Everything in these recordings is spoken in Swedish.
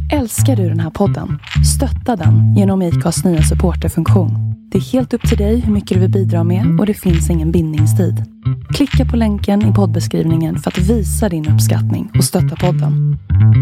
Älskar du den här podden? Stötta den genom IKAs nya supporterfunktion. Det är helt upp till dig hur mycket du vill bidra med och det finns ingen bindningstid. Klicka på länken i poddbeskrivningen för att visa din uppskattning och stötta podden.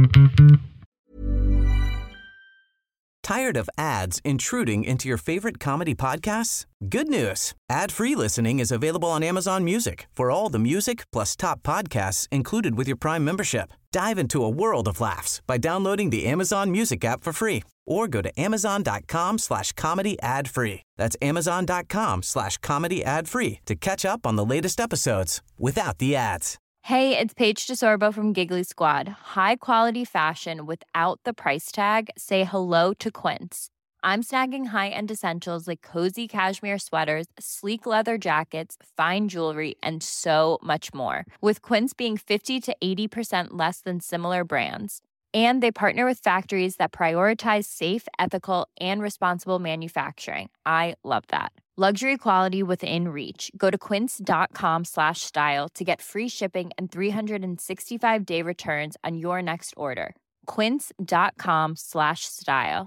Tired of ads intruding into your favorite comedy podcasts? Good news. Ad-free listening is available on Amazon Music for all the music plus top podcasts included with your Prime membership. Dive into a world of laughs by downloading the Amazon Music app for free or go to amazon.com/comedy ad-free. That's amazon.com/comedy ad-free to catch up on the latest episodes without the ads. Hey, it's Paige DeSorbo from Giggly Squad. High quality fashion without the price tag. Say hello to Quince. I'm snagging high-end essentials like cozy cashmere sweaters, sleek leather jackets, fine jewelry, and so much more. With Quince being 50 to 80% less than similar brands. And they partner with factories that prioritize safe, ethical, and responsible manufacturing. I love that. Luxury quality within reach. Go to quince.com/style to get free shipping and 365-day returns on your next order. Quince.com/style.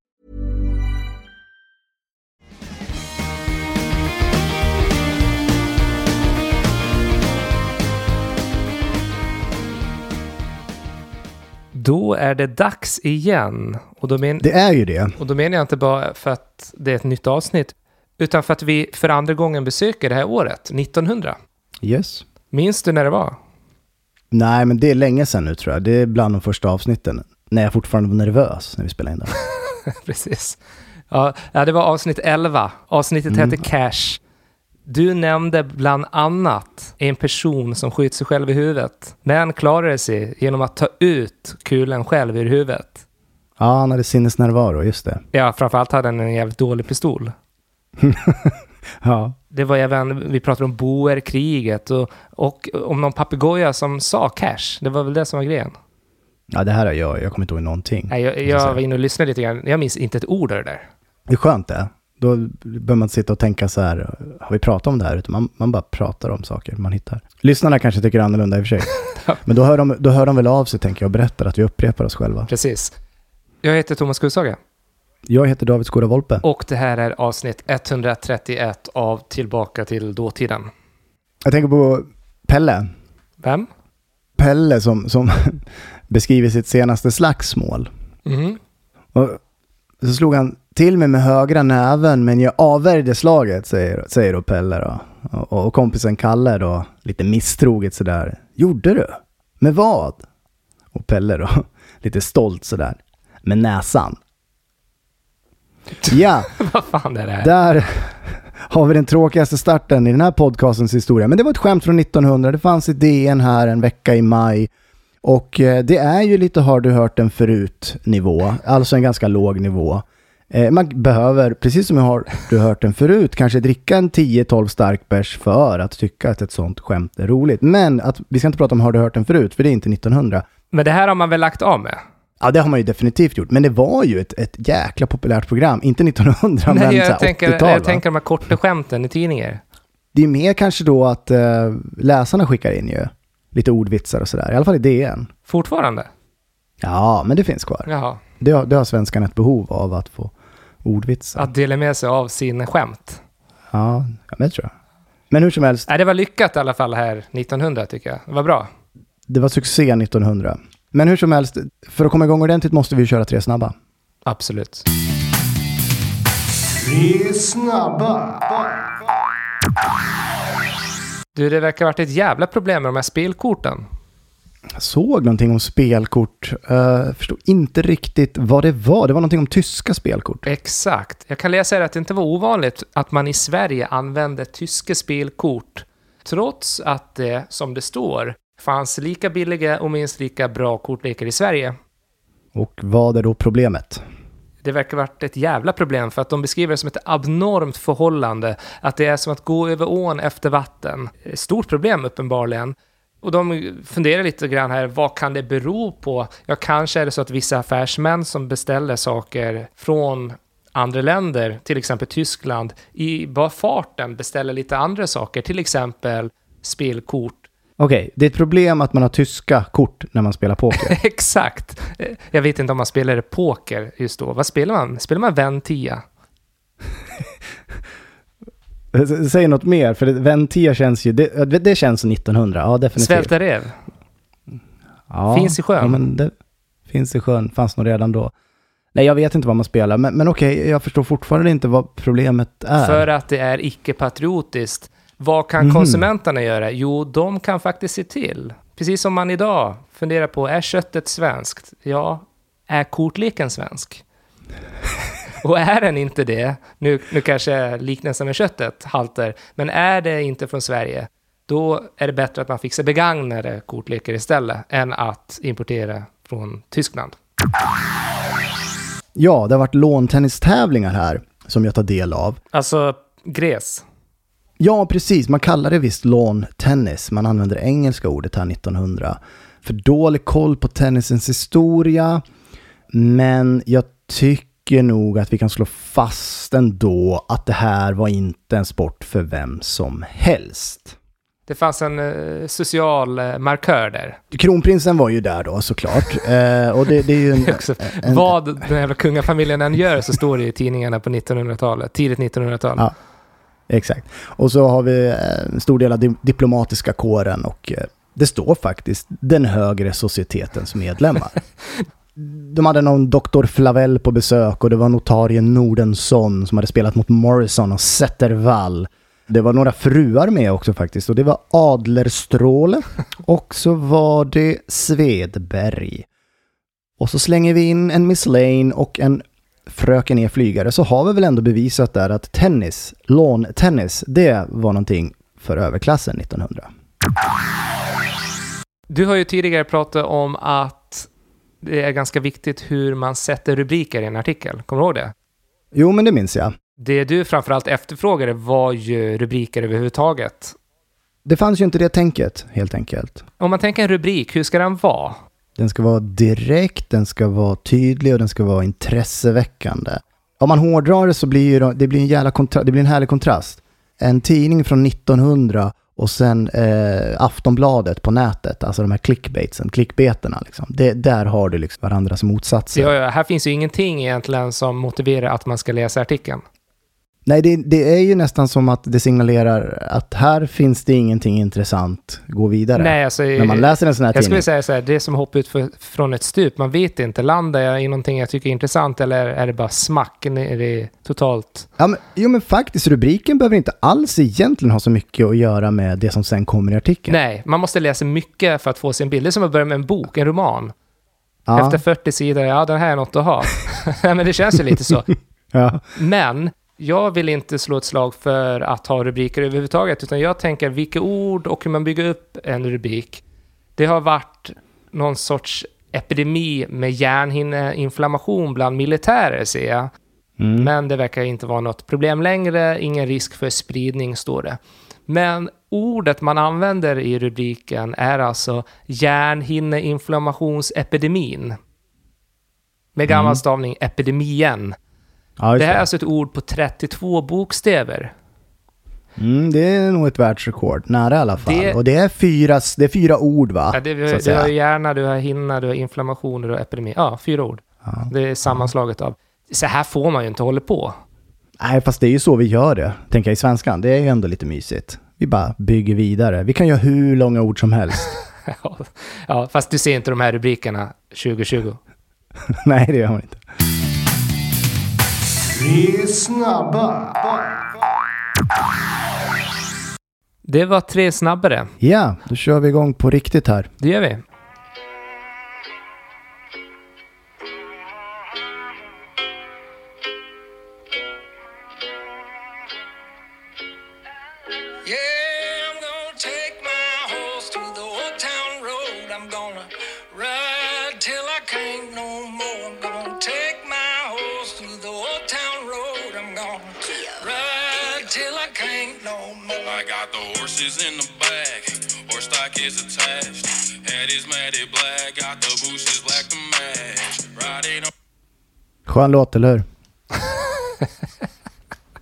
Då är det dags igen. Och då det är ju det. Och då menar jag inte bara för att det är ett nytt avsnitt, utan för att vi för andra gången besöker det här året, 1900. Yes. Minns du när det var? Nej, men det är länge sedan nu tror jag. Det är bland de första avsnitten. När jag fortfarande var nervös när vi spelade in det. Precis. Ja, det var avsnitt 11. Avsnittet hette Cash. Du nämnde bland annat en person som sköt sig själv i huvudet, men klarade sig genom att ta ut kulen själv ur huvudet. Ja, han hade sinnesnärvaro, just det. Ja, framförallt hade han en jävligt dålig pistol. Ja. Det var även, vi pratade om boerkriget och om någon papegoja som sa cash. Det var väl det som var grejen. Ja, det här är jag kommer inte ihåg någonting. Nej, jag var inne och lyssnade lite grann. Jag minns inte ett ord av det där. Det är skönt det. Då bör man sitta och tänka så här, har vi pratat om det här? Utan man bara pratar om saker man hittar. Lyssnarna kanske tycker annorlunda i och för sig. Men då hör de väl av sig, tänker jag, och berättar att vi upprepar oss själva. Precis. Jag heter Thomas Kusaga. Jag heter David Skåra Volpe. Och det här är avsnitt 131 av Tillbaka till dåtiden. Jag tänker på Pelle. Vem? Pelle som beskriver sitt senaste slagsmål. Och så slog han till mig med högra näven, men jag avvärjde slaget, säger då Pelle då. Och kompisen Kalle då, lite misstroget sådär. Gjorde du? Med vad? Och Pelle då, lite stolt sådär. Med näsan. Ja, vad fan är det här? Där har vi den tråkigaste starten i den här podcastens historia. Men det var ett skämt från 1900. Det fanns i DN här en vecka i maj. Och det är ju lite har du hört den förut nivå. Alltså en ganska låg nivå. Man behöver, precis som har du hört den förut, kanske dricka en 10-12 stark bärs för att tycka att ett sånt skämt är roligt. Men vi ska inte prata om har du hört den förut, för det är inte 1900. Men det här har man väl lagt av med? Ja, det har man ju definitivt gjort. Men det var ju ett jäkla populärt program. Inte 1900, nej, men jag 80-tal. Jag tänker de här korta skämten i tidningar. Det är mer kanske då att läsarna skickar in ju lite ordvitsar och sådär. I alla fall i DN. Fortfarande? Ja, men det finns kvar. Jaha. Det har svenskan ett behov av att få ordvitsar. Att dela med sig av sin skämt. Ja, men tror jag. Men hur som helst. Det var lyckat i alla fall här 1900 tycker jag. Det var bra. Det var succé 1900. Men hur som helst, för att komma igång ordentligt måste vi köra 3 snabba. Absolut. 3 snabba. Du, det verkar ha varit ett jävla problem med de här spelkorten. Jag såg någonting om spelkort. Jag förstod inte riktigt vad det var. Det var någonting om tyska spelkort. Exakt. Jag kan läsa att det inte var ovanligt att man i Sverige använde tyska spelkort. Trots att det, som det står, fanns lika billiga och minst lika bra kortlekar i Sverige. Och vad är då problemet? Det verkar ha varit ett jävla problem för att de beskriver det som ett abnormt förhållande. Att det är som att gå över ån efter vatten. Stort problem uppenbarligen. Och de funderar lite grann här, vad kan det bero på? Ja, kanske är det så att vissa affärsmän som beställer saker från andra länder, till exempel Tyskland, i bara farten beställer lite andra saker, till exempel spelkort. Okej, det är ett problem att man har tyska kort när man spelar poker. Exakt. Jag vet inte om man spelar poker just då. Vad spelar man? Spelar man Ventia? Säg något mer, för Ventia känns ju... Det känns som 1900, ja definitivt. Svältarev? Ja, finns i sjön? Ja, men det finns i sjön. Fanns nog redan då. Nej, jag vet inte vad man spelar. Men okej, jag förstår fortfarande inte vad problemet är. För att det är icke-patriotiskt. Vad kan konsumenterna göra? Jo, de kan faktiskt se till. Precis som man idag funderar på, är köttet svenskt? Ja, är kortleken svensk? Och är den inte det, nu kanske liknelsen med köttet halter, men är det inte från Sverige, då är det bättre att man fixar begagnade kortlekar istället än att importera från Tyskland. Ja, det har varit låntennistävlingar här som jag tar del av. Alltså gräs. Ja, precis. Man kallar det visst låntennis. Man använder det engelska ordet här 1900. För dålig koll på tennisens historia. Men jag tycker nog att vi kan slå fast ändå att det här var inte en sport för vem som helst. Det fanns en social markör där. Kronprinsen var ju där då, såklart. Och det är ju vad den jävla kungafamiljen än gör så står det i tidningarna på 1900-talet. Tidigt 1900-tal. Ja, exakt. Och så har vi en stor del av diplomatiska kåren och det står faktiskt den högre societetens medlemmar. De hade någon doktor Flavell på besök och det var notarien Nordensson som hade spelat mot Morrison och Zettervall. Det var några fruar med också faktiskt och det var Adlerstråle och så var det Svedberg. Och så slänger vi in en Miss Lane och en fröken E-flygare, så har vi väl ändå bevisat där att tennis, låntennis, det var någonting för överklassen 1900. Du har ju tidigare pratat om att det är ganska viktigt hur man sätter rubriker i en artikel. Kommer du ihåg det? Jo, men det minns jag. Det du framförallt efterfrågade var ju rubriker överhuvudtaget. Det fanns ju inte det tänket, helt enkelt. Om man tänker en rubrik, hur ska den vara? Den ska vara direkt, den ska vara tydlig och den ska vara intresseväckande. Om man hårdrar det så blir det blir en härlig kontrast. En tidning från 1900 och sen Aftonbladet på nätet, alltså de här clickbaiterna liksom. Där har du liksom varandras motsatser. Ja, här finns ju ingenting egentligen som motiverar att man ska läsa artikeln. Nej, det är ju nästan som att det signalerar att här finns det ingenting intressant. Gå vidare. Nej, alltså, när man läser en sån här tidning. Jag skulle säga så här, det är som att hoppa ut från ett stup. Man vet inte, landar jag i någonting jag tycker är intressant eller är det bara smack? Är det totalt? Ja, men faktiskt, rubriken behöver inte alls egentligen ha så mycket att göra med det som sen kommer i artikeln. Nej, man måste läsa mycket för att få sin bild. Det är som att börja med en bok, en roman. Ja. Efter 40 sidor, ja, den här är något att ha. Men det känns ju lite så. Ja. Men jag vill inte slå ett slag för att ha rubriker överhuvudtaget, utan jag tänker vilka ord och hur man bygger upp en rubrik. Det har varit någon sorts epidemi med hjärnhinneinflammation bland militärer, ser jag. Men det verkar inte vara något problem längre, ingen risk för spridning, står det. Men ordet man använder i rubriken är alltså hjärnhinneinflammationsepidemin. Med gammal stavning epidemien. Ja, det här är alltså ett ord på 32 bokstäver. Det är nog ett världsrekord, nära i alla fall. Och det är fyra ord, va? Ja, du har hjärna, du har hinna, du har inflammation, du har epidemi. Ja, 4 ord. Ja. Det är sammanslaget av. Så här får man ju inte hålla på. Nej, fast det är ju så vi gör det, tänker jag, i svenskan. Det är ju ändå lite mysigt. Vi bara bygger vidare. Vi kan göra hur långa ord som helst. Ja, fast du ser inte de här rubrikerna 2020. Nej, det gör man inte. Vi är snabba. Det var 3 snabbare. Ja, då kör vi igång på riktigt här. Det gör vi. Yeah, I'm gonna take my horse to the old town road. I'm gonna ride till I can't no more. I'm gonna take my horse to the old town road. I'm gonna ride till I can't no more. I got the horses in the back, horse stock is attached. Head is matted black, got the bushes black to match. Riding on... Skön låt, eller hur?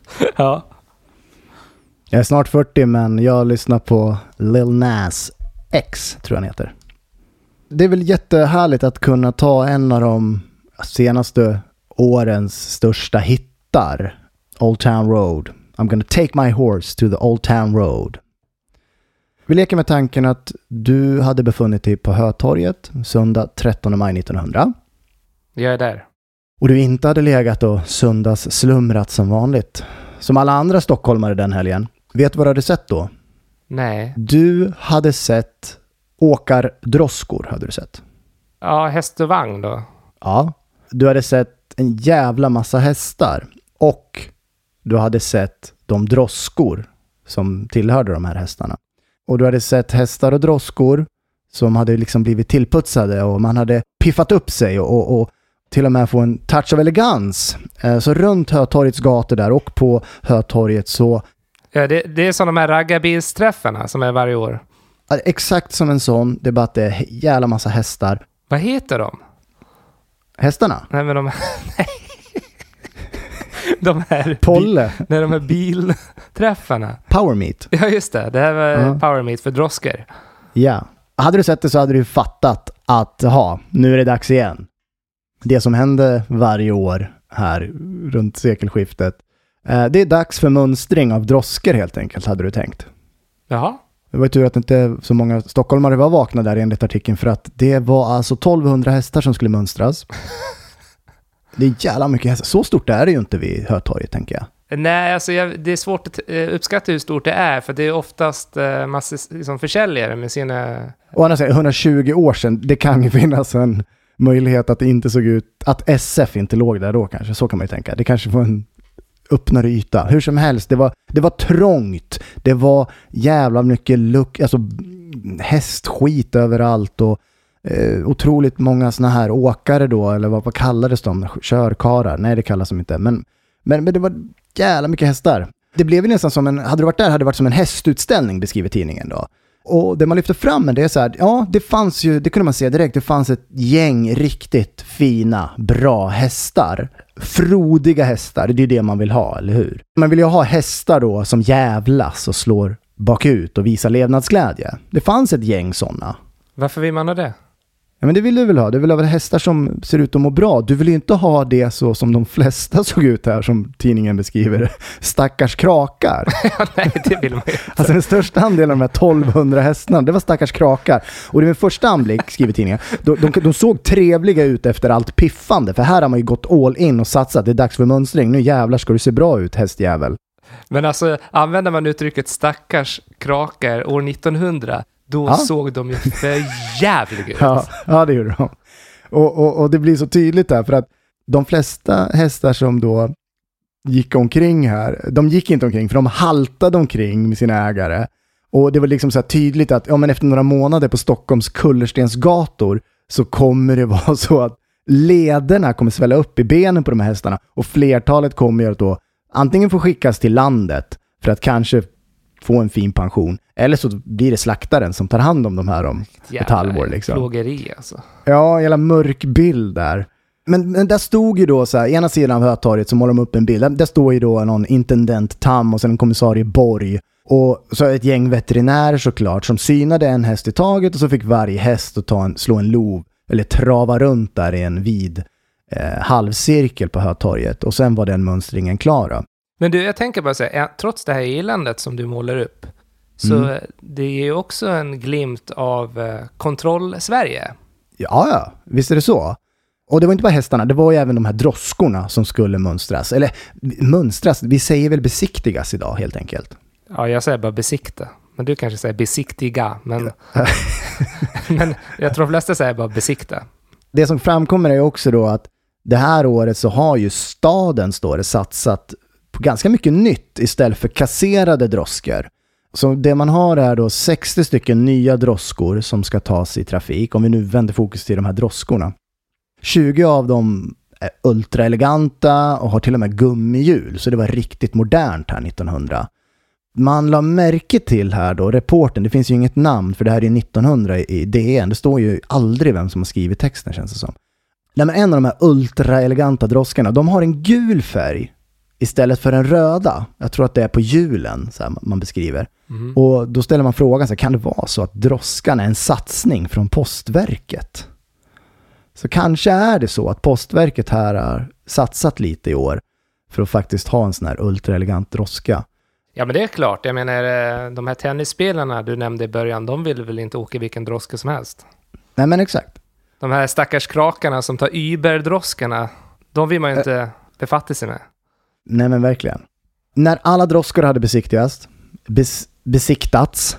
Ja. Jag är snart 40, men jag lyssnar på Lil Nas X tror jag han heter. Det är väl jättehärligt att kunna ta en av de senaste årens största hittar. Old Town Road. I'm gonna take my horse to the Old Town Road. Vi leker med tanken att du hade befunnit dig på Hötorget söndag 13 maj 1900. Jag är där. Och du inte hade legat och söndags slumrat som vanligt. Som alla andra stockholmare den helgen. Vet du vad du hade sett då? Nej. Du hade sett åkardroskor, hade du sett. Ja, häst och vagn då. Ja, du hade sett en jävla massa hästar. Och du hade sett de droskor som tillhörde de här hästarna. Och du hade sett hästar och droskor som hade liksom blivit tillputsade och man hade piffat upp sig och till och med få en touch av elegans. Så runt Hötorgets gator där och på Hötorget så... Ja, det är som de här raggarbilsträffarna som är varje år. Exakt som en sån, det är bara att det är jävla massa hästar. Vad heter de? Hästarna? Nej, men nej. De här... Polle? Nej, de här bilträffarna. Power Meet? Ja, just det. Det här var Power Meet för drosker. Ja. Hade du sett det så hade du fattat att nu är det dags igen. Det som hände varje år här runt sekelskiftet. Det är dags för mönstring av drosker helt enkelt, hade du tänkt. Jaha. Det var ju tur att inte så många stockholmare var vakna där enligt artikeln, för att det var alltså 1200 hästar som skulle mönstras. Det är jävla mycket hästar. Så stort är det ju inte vid Hötorget, tänker jag. Nej, alltså det är svårt att uppskatta hur stort det är, för det är oftast massor liksom försäljare med sina... Och annars 120 år sedan, det kan ju finnas en möjlighet att det inte såg ut, att SF inte låg där då kanske, så kan man ju tänka. Det kanske får en öppnare yta. Hur som helst, det var trångt. Det var jävla mycket hästskit överallt och otroligt många såna här åkare då, eller vad kallades de? Körkarar? Nej, det kallas de inte. Men det var jävla mycket hästar. Det blev ju nästan som hade du varit där hade det varit som en hästutställning, beskriver tidningen då. Och det man lyfter fram det är så här, ja, det fanns ju, det kunde man se direkt, det fanns ett gäng riktigt fina, bra hästar. Frodiga hästar, det är det man vill ha, eller hur? Man vill ju ha hästar då som jävlas och slår bakut och visar levnadsglädje. Det fanns ett gäng sådana. Varför vill man ha det? Ja, men det vill du väl ha? Du vill ha hästar som ser ut att må bra. Du vill ju inte ha det så som de flesta såg ut här, som tidningen beskriver det. Stackars krakar. Ja, nej, det vill man ju inte. Alltså den största andelen av de här 1200 hästarna, det var stackars krakar. Och det var första anblick, skriver tidningen. De såg trevliga ut efter allt piffande. För här har man ju gått all in och satsat. Det är dags för mönstring. Nu jävlar ska du se bra ut, hästjävel. Men alltså, använder man uttrycket stackars krakar år 1900... Då såg de ju för jävligt ut. Ja, det gjorde de. Och det blir så tydligt där, för att de flesta hästar som då gick omkring här, de gick inte omkring, för de haltade omkring med sina ägare. Och det var liksom så här tydligt att men efter några månader på Stockholms kullerstensgator så kommer det vara så att lederna kommer svälla upp i benen på de här hästarna. Och flertalet kommer att då antingen få skickas till landet för att kanske få en fin pension. Eller så blir det slaktaren som tar hand om de här om ett halvår. Liksom. Plågeri alltså. Ja, jävla mörk bild där. Men där stod ju då så här, ena sidan av Hötorget så målar de upp en bild. Där står ju då någon intendent Tam och sen en kommissarie Borg. Och så ett gäng veterinärer såklart som synade en häst i taget och så fick varje häst att slå en lov eller trava runt där i en vid halvcirkel på Hötorget. Och sen var den mönstringen klar då. Men du, jag tänker bara säga, trots det här eländet som du målar upp, så det är ju också en glimt av kontroll-Sverige. Ja, visst är det så. Och det var inte bara hästarna, det var ju även de här droskorna som skulle mönstras. Eller mönstras, vi säger väl besiktigas idag helt enkelt. Ja, jag säger bara besikta. Men du kanske säger besiktiga. Men, men jag tror de flesta säger bara besikta. Det som framkommer är också då att det här året så har ju staden, står det, satsat på ganska mycket nytt istället för kasserade droskor. Så det man har är då 60 stycken nya droskor som ska tas i trafik. Om vi nu vänder fokus till de här droskorna. 20 av dem är ultraeleganta och har till och med gummihjul. Så det var riktigt modernt här 1900. Man la märke till här då, reporten, det finns ju inget namn för det här är 1900 i DN. Det står ju aldrig vem som har skrivit texten, känns det som. Nej, men en av de här ultraeleganta droskorna, de har en gul färg istället för den röda. Jag tror att det är på hjulen så här man beskriver. Och då ställer man frågan så här, kan det vara så att droskan är en satsning från Postverket? Så kanske är det så att Postverket här har satsat lite i år för att faktiskt ha en sån här ultraelegant droska. Ja, men det är klart. Jag menar, de här tennisspelarna du nämnde i början, de vill väl inte åka vilken droska som helst? Nej, men exakt. De här stackars krakarna som tar Uber-droskarna, de vill man ju inte befatta sig med. Nej, men verkligen. När alla droskor hade besiktats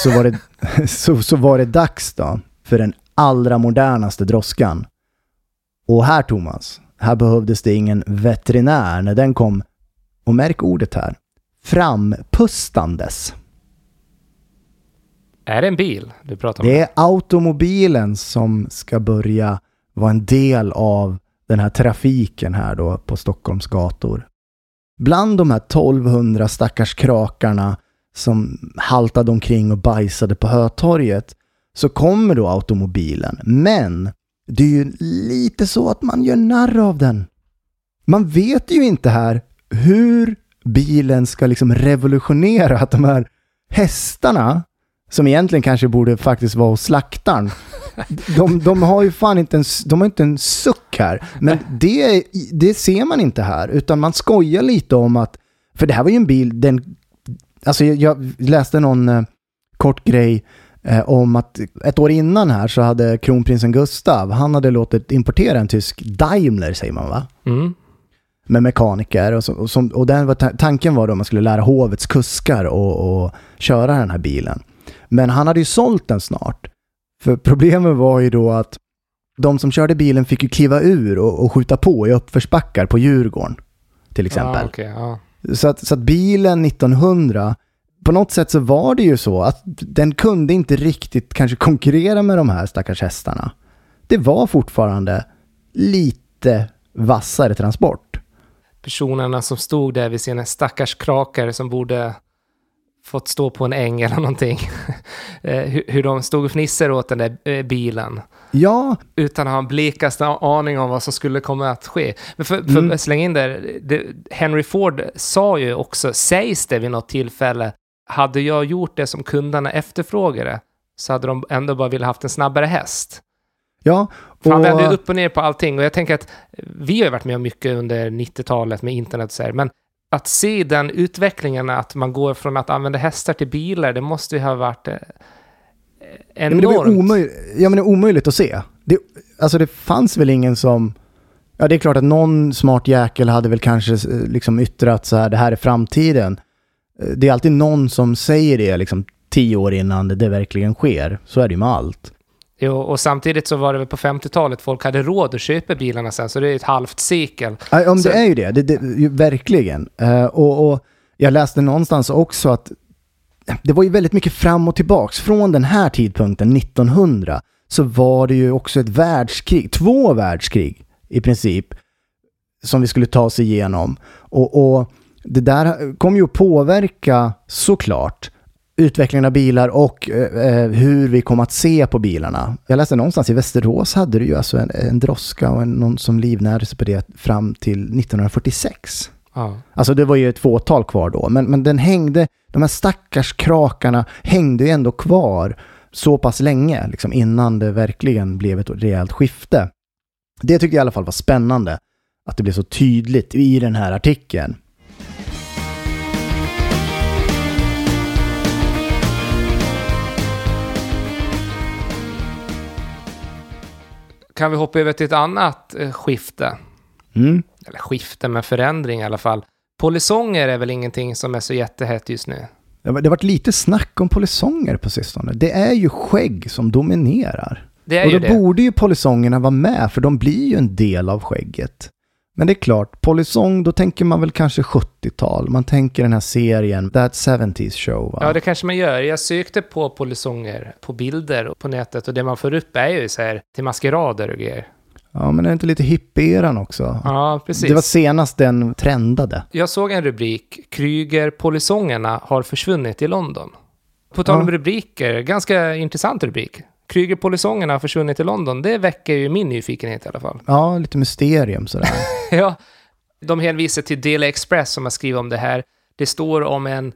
så var det dags då för den allra modernaste droskan. Och här, Thomas, här behövdes det ingen veterinär när den kom, och märk ordet här, frampustandes. Är det en bil du pratar om? Det är automobilen som ska börja vara en del av den här trafiken här då på Stockholms gator. Bland de här 1200 stackars krakarna som haltade omkring och bajsade på Hötorget så kommer då automobilen. Men det är ju lite så att man gör narr av den. Man vet ju inte här hur bilen ska liksom revolutionera att de här hästarna som egentligen kanske borde faktiskt vara hos slaktaren. De har ju fan inte en suck här. Men det ser man inte här. Utan man skojar lite om att, för det här var ju en bil, alltså jag läste någon kort grej om att ett år innan här så hade kronprinsen Gustav, han hade låtit importera en tysk Daimler, säger man va? Med mekaniker och den tanken var då att man skulle lära hovets kuskar och köra den här bilen. Men han hade ju sålt den snart. För problemet var ju då att de som körde bilen fick ju kliva ur och skjuta på i uppförsbackar på Djurgården till exempel. Så att bilen 1900, på något sätt så var det ju så att den kunde inte riktigt kanske konkurrera med de här stackars hästarna. Det var fortfarande lite vassare transport. Personerna som stod där vid sina stackars krakar som borde fått stå på en äng eller någonting. Hur de stod och fnissade åt den där bilen. Ja. Utan att ha en blekaste aning om vad som skulle komma att ske. Men för att slänga in där, Henry Ford sa ju också, sägs det vid något tillfälle, hade jag gjort det som kunderna efterfrågade så hade de ändå bara ville haft en snabbare häst. Ja. För han vände upp och ner på allting. Och jag tänker att vi har ju varit med om mycket under 90-talet med internet och så här, men att se den utvecklingen, att man går från att använda hästar till bilar, det måste ju ha varit enormt. Men det är omöjligt att se. Det fanns väl ingen som... Ja, det är klart att någon smart jäkel hade väl kanske liksom yttrat så här, det här är framtiden. Det är alltid någon som säger det liksom 10 år innan det verkligen sker. Så är det ju med allt. Jo, och samtidigt så var det väl på 50-talet folk hade råd att köpa bilarna sen, så det är ett halvt sekel. Ja, det är ju det verkligen. Och jag läste någonstans också att det var ju väldigt mycket fram och tillbaks. Från den här tidpunkten, 1900, så var det ju också ett världskrig, 2 världskrig i princip, som vi skulle ta oss igenom. Och det där kom ju att påverka såklart utvecklingen av bilar och hur vi kom att se på bilarna. Jag läste någonstans i Västerås hade det ju alltså en droska och någon som livnärde sig på det fram till 1946. Alltså det var ju ett fåtal kvar då. Men den hängde, de här stackars krakarna hängde ju ändå kvar så pass länge liksom, innan det verkligen blev ett rejält skifte. Det tyckte jag i alla fall var spännande att det blev så tydligt i den här artikeln. Kan vi hoppa över till ett annat skifte? Eller skifte med förändring i alla fall. Polisonger är väl ingenting som är så jättehett just nu? Det har varit lite snack om polisonger på sistone. Det är ju skägg som dominerar. Och då borde ju polisongerna vara med, för de blir ju en del av skägget. Men det är klart, polisong, då tänker man väl kanske 70-tal. Man tänker den här serien, That 70s Show. Va? Ja, det kanske man gör. Jag sökte på polisonger på bilder och på nätet, och det man får upp är ju så här till maskerader och grejer. Ja, men är det inte lite hippieran också? Ja, precis. Det var senast den trendade. Jag såg en rubrik, Krüger-polisongerna har försvunnit i London. På tal om rubriker, ganska intressant rubrik. Krüger-polisongerna har försvunnit i London. Det väcker ju min nyfikenhet i alla fall. Ja, lite mysterium sådär. Ja, De hänvisar till Daily Express som har skrivit om det här. Det står om en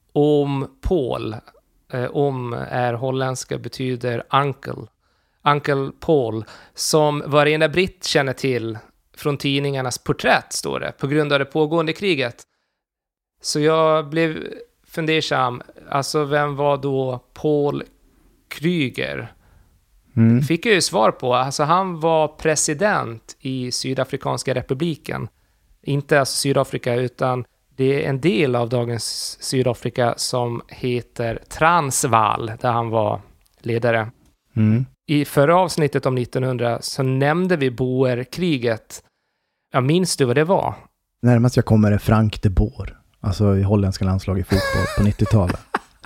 Paul. Om är holländska, betyder uncle. Uncle Paul, som varenda britt känner till från tidningarnas porträtt, står det, på grund av det pågående kriget. Så jag blev fundersam. Alltså, vem var då Paul Kruger? Fick jag ju svar på. Alltså, han var president i Sydafrikanska republiken. Inte alltså Sydafrika, utan det är en del av dagens Sydafrika som heter Transvaal, där han var ledare. I förra avsnittet om 1900 så nämnde vi Boerkriget. Jag minns du vad det var? Närmast jag kommer är Frank de Boer. Alltså i holländska landslag i fotboll på 90-talet.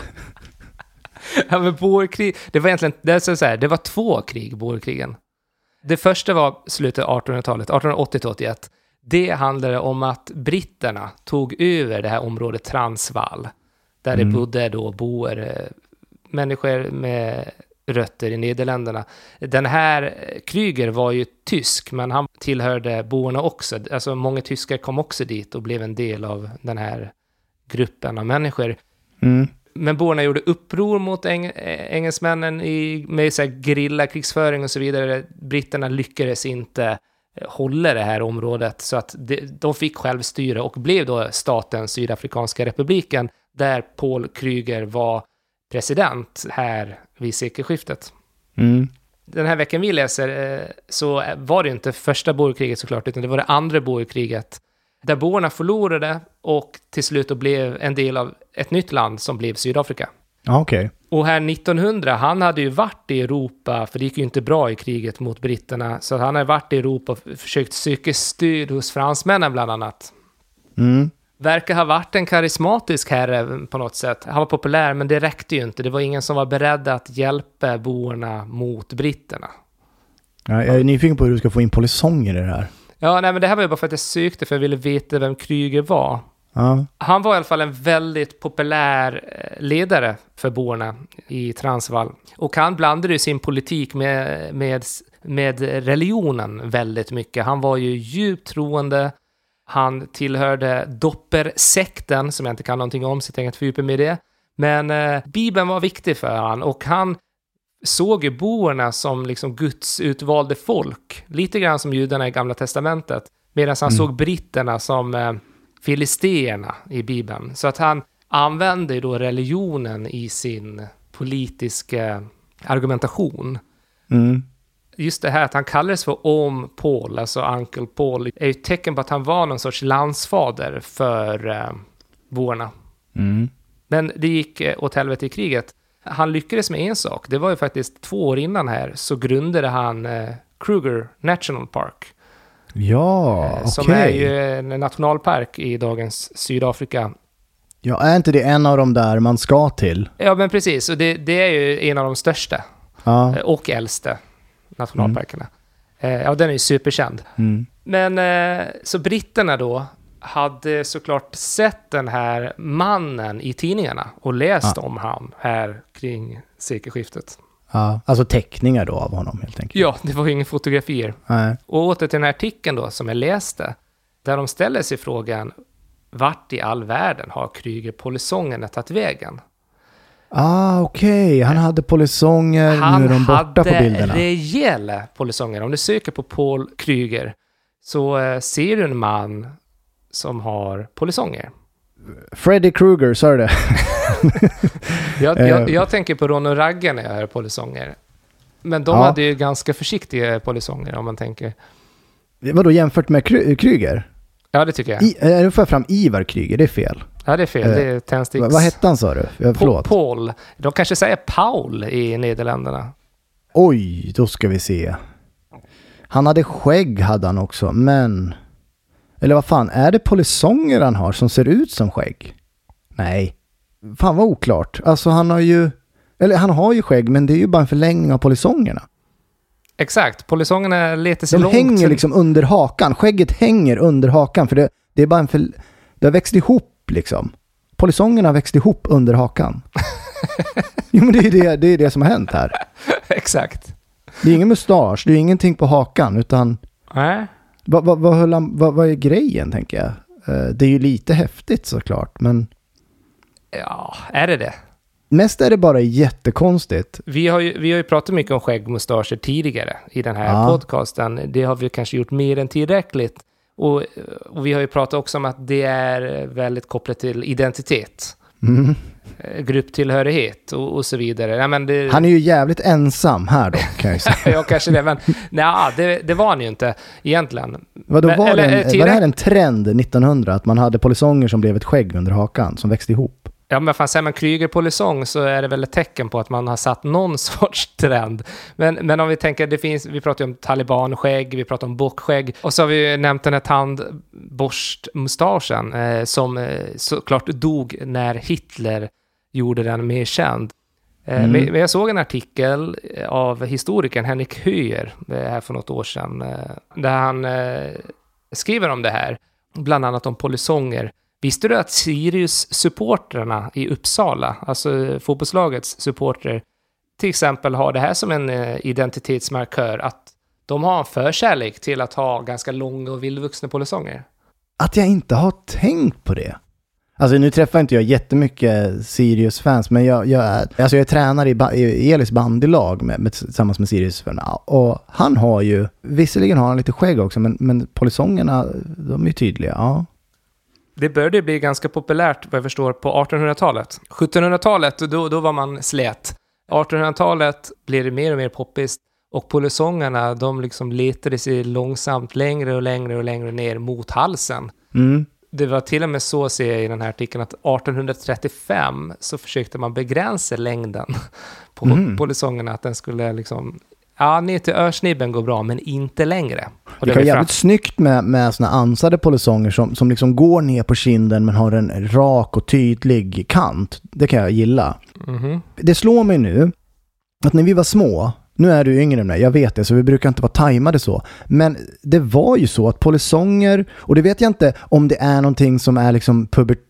Ja, men Boerkrig, det var egentligen, det var 2 krig, Boerkrigen. Det första var slutet av 1800-talet, 1880-81. Det handlade om att britterna tog över det här området Transvaal, där det bodde då boer, människor med rötter i Nederländerna. Den här Kruger var ju tysk, men han tillhörde boerna också. Alltså många tyskar kom också dit och blev en del av den här gruppen av människor. Men boerna gjorde uppror mot engelsmännen med så här gerillakrigsföring och så vidare. Britterna lyckades inte hålla det här området, så att de fick självstyre och blev då staten Sydafrikanska republiken, där Paul Kruger var president här vid sekelskiftet. Den här veckan vi läser så var det inte första Boerkriget såklart, utan det var det andra Boerkriget, där boerna förlorade och till slut då blev en del av ett nytt land som blev Sydafrika. Okej. Och här 1900, han hade ju varit i Europa, för det gick ju inte bra i kriget mot britterna, så han hade varit i Europa och försökt söka stöd hos fransmännen bland annat. Verkar ha varit en karismatisk herre på något sätt. Han var populär, men det räckte ju inte. Det var ingen som var beredd att hjälpa boerna mot britterna. Ja, jag är nyfiken på hur du ska få in polisonger i det här. Ja, nej, men det här var ju bara för att jag sökte, för jag ville veta vem Kruger var. Han var i alla fall en väldigt populär ledare för boerna i Transvaal. Och han blandade ju sin politik med religionen väldigt mycket. Han var ju djupt troende. Han tillhörde Doppersekten, som jag inte kan någonting om, så jag tänker inte fördjupa med det. Men Bibeln var viktig för han, och han såg ju boerna som liksom Guds utvalde folk. Lite grann som judarna i Gamla testamentet. Medan han såg britterna som filisterna i Bibeln. Så att han använde ju då religionen i sin politiska argumentation. Just det här att han kallades för Paul, alltså Uncle Paul, är ju ett tecken på att han var någon sorts landsfader för boerna. Men det gick åt helvete i kriget. Han lyckades med en sak. Det var ju faktiskt 2 år innan här så grundade han Kruger National Park. Ja, okej. Som är ju en nationalpark i dagens Sydafrika. Ja, är inte det en av de där man ska till? Ja, men precis. Och det är ju en av de största och äldsta nationalparkerna. Ja, den är ju superkänd. Men så britterna då hade såklart sett den här mannen i tidningarna och läst om han här kring sekelskiftet. Ja, alltså teckningar då av honom helt enkelt. Ja, det var ju inga fotografier. Nej. Och åter till den här artikeln då som jag läste, där de ställer sig frågan, vart i all världen har Kruger polisongerna tagit vägen? Okej. Han hade polisonger, nu är de borta på bilderna. Han hade rejäla polisonger. Om du söker på Paul Kruger så ser du en man som har polisonger. Freddy Krueger, sa du det? jag tänker på Ron och Ragge när jag hör polisonger. Men de hade ju ganska försiktiga polisonger om man tänker. Vadå jämfört med Kruger? Ja, det tycker jag. Nu får jag fram Ivar Kruger, det är fel. Ja, det är fel. Det är tändsticks. Vad hette han, sa du? Förlåt. Paul. De kanske säger Paul i Nederländerna. Oj, då ska vi se. Han hade skägg, hade han också, men... Eller vad fan, är det polisonger han har som ser ut som skägg? Nej. Fan vad oklart. Alltså han har ju... Eller han har ju skägg, men det är ju bara en förlängning av polisongerna. Exakt, polisongerna letar sig långt. De hänger liksom under hakan. Skägget hänger under hakan, för det är bara det har växt ihop liksom. Polisongerna har växt ihop under hakan. Jo, men det är det som har hänt här. Exakt. Det är ingen mustasch, det är ingenting på hakan, utan... Nej. Vad är grejen, tänker jag? Det är ju lite häftigt såklart, men... Ja, är det? Mest är det bara jättekonstigt. Vi har ju pratat mycket om skäggmustascher tidigare i den här podcasten. Det har vi kanske gjort mer än tillräckligt. Och vi har ju pratat också om att det är väldigt kopplat till identitet. Grupptillhörighet och så vidare. Ja, men han är ju jävligt ensam här då, kan jag säga. Ja, kanske det, men det var han ju inte egentligen. Var det här en trend 1900 att man hade polisonger som blev ett skägg under hakan som växte ihop? Ja, men säger man Kryger-polisong så är det väl ett tecken på att man har satt någon sorts trend. Men om vi tänker, vi pratar ju om talibanskägg, vi pratar om bockskägg, och så har vi nämnt den här tandborstmustaschen som såklart dog när Hitler gjorde den mer känd. Men jag såg en artikel av historikern Henrik Höjer här för något år sedan där han skriver om det här, bland annat om polisonger. Visste du att Sirius-supporterna i Uppsala, alltså fotbollslagets supporter, till exempel har det här som en identitetsmarkör, att de har en förkärlek till att ha ganska långa och vildvuxna polisonger? Att jag inte har tänkt på det. Alltså nu träffar inte jag jättemycket Sirius-fans, men jag är tränare i Elis bandylag tillsammans med Sirius-fans. Och han har ju, visserligen har han lite skägg också, men polisongerna, de är tydliga, ja. Det började bli ganska populärt, vad jag förstår, på 1800-talet. 1700-talet, då var man slät. 1800-talet blev det mer och mer poppis. Och polisongerna, de liksom letade sig långsamt längre och längre ner mot halsen. Det var till och med så, ser jag i den här artikeln, att 1835 så försökte man begränsa längden på polisongerna. Att den skulle liksom... Ja, ner till örsnibben går bra, men inte längre. Och det är jävligt snyggt med såna ansade polisonger som liksom går ner på kinden men har en rak och tydlig kant. Det kan jag gilla. Det slår mig nu att när vi var små, nu är du yngre än mig, jag vet det, så vi brukar inte vara tajmade så. Men det var ju så att polisonger, och det vet jag inte om det är någonting som är liksom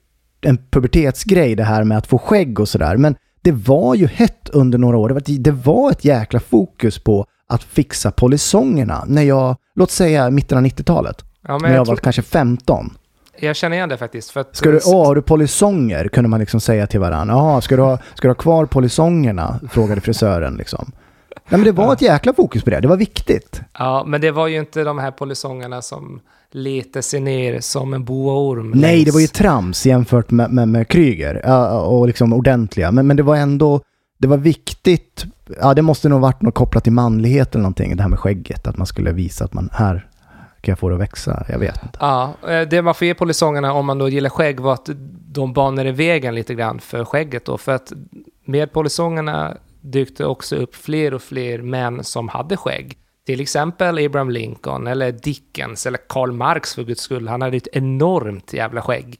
en pubertetsgrej, det här med att få skägg och sådär, men det var ju hett under några år. Det var ett jäkla fokus på att fixa polisongerna när jag, låt säga mitten av 90-talet. Ja, när jag var kanske 15. Jag känner igen det faktiskt. För att har du polisonger? Kunde man liksom säga till varandra. Ja, ska du ha kvar polisongerna? Frågade frisören liksom. Nej, men det var ett jäkla fokus på det. Det var viktigt. Ja, men det var ju inte de här polisongerna som letade sig ner som en boaorm. Nej, det var ju trams jämfört med Kryger. Och liksom ordentliga. Men det var ändå, det var viktigt. Ja, det måste nog varit något kopplat till manlighet eller någonting. Det här med skägget. Att man skulle visa att man här kan jag få det att växa. Jag vet inte. Ja, det man får ge polisongerna om man då gillar skägg var att de banar i vägen lite grann för skägget då. För att med polisongerna dykte också upp fler och fler män som hade skägg. Till exempel Abraham Lincoln eller Dickens eller Karl Marx för guds skull. Han hade ett enormt jävla skägg.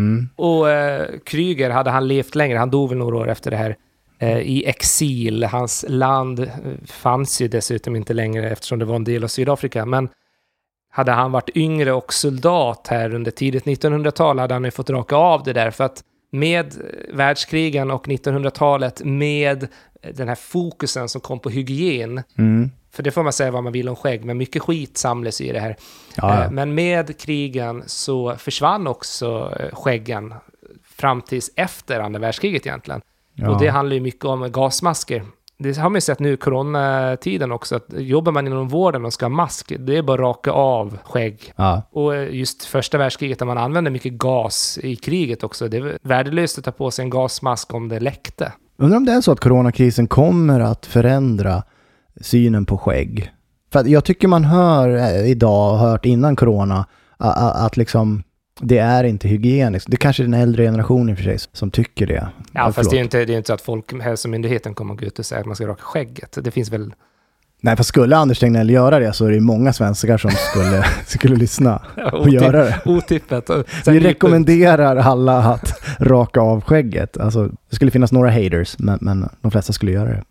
Och Kryger, hade han levt längre, han dog väl några år efter det här, i exil. Hans land fanns ju dessutom inte längre eftersom det var en del av Sydafrika. Men hade han varit yngre och soldat här under tidigt 1900-tal hade han ju fått raka av det där. För att med världskrigen och 1900-talet, med den här fokusen som kom på hygien, för det får man säga vad man vill om skägg, men mycket skit samlas i det här. Ja. Men med krigen så försvann också skäggen fram tills efter andra världskriget egentligen. Ja. Och det handlar ju mycket om gasmasker. Det har man ju sett nu i coronatiden också, att jobbar man inom vården och ska ha mask, det är bara raka av skägg. Ja. Och just första världskriget där man använde mycket gas i kriget också, det är värdelöst att ta på sig en gasmask om det läckte. Undrar om det är så att coronakrisen kommer att förändra synen på skägg. För att jag tycker man hör idag, har hört innan corona, att liksom det är inte hygieniskt. Det är kanske den äldre generationen för sig som tycker det. Ja, fast det är inte så att Folkhälsomyndigheten kommer att gå ut och säga att man ska raka skägget. Det finns väl... Nej, för skulle Anders Tegnell göra det så är det många svenskar som skulle lyssna och göra det. Otippat. Vi rekommenderar alla att raka av skägget. Alltså, det skulle finnas några haters, men de flesta skulle göra det.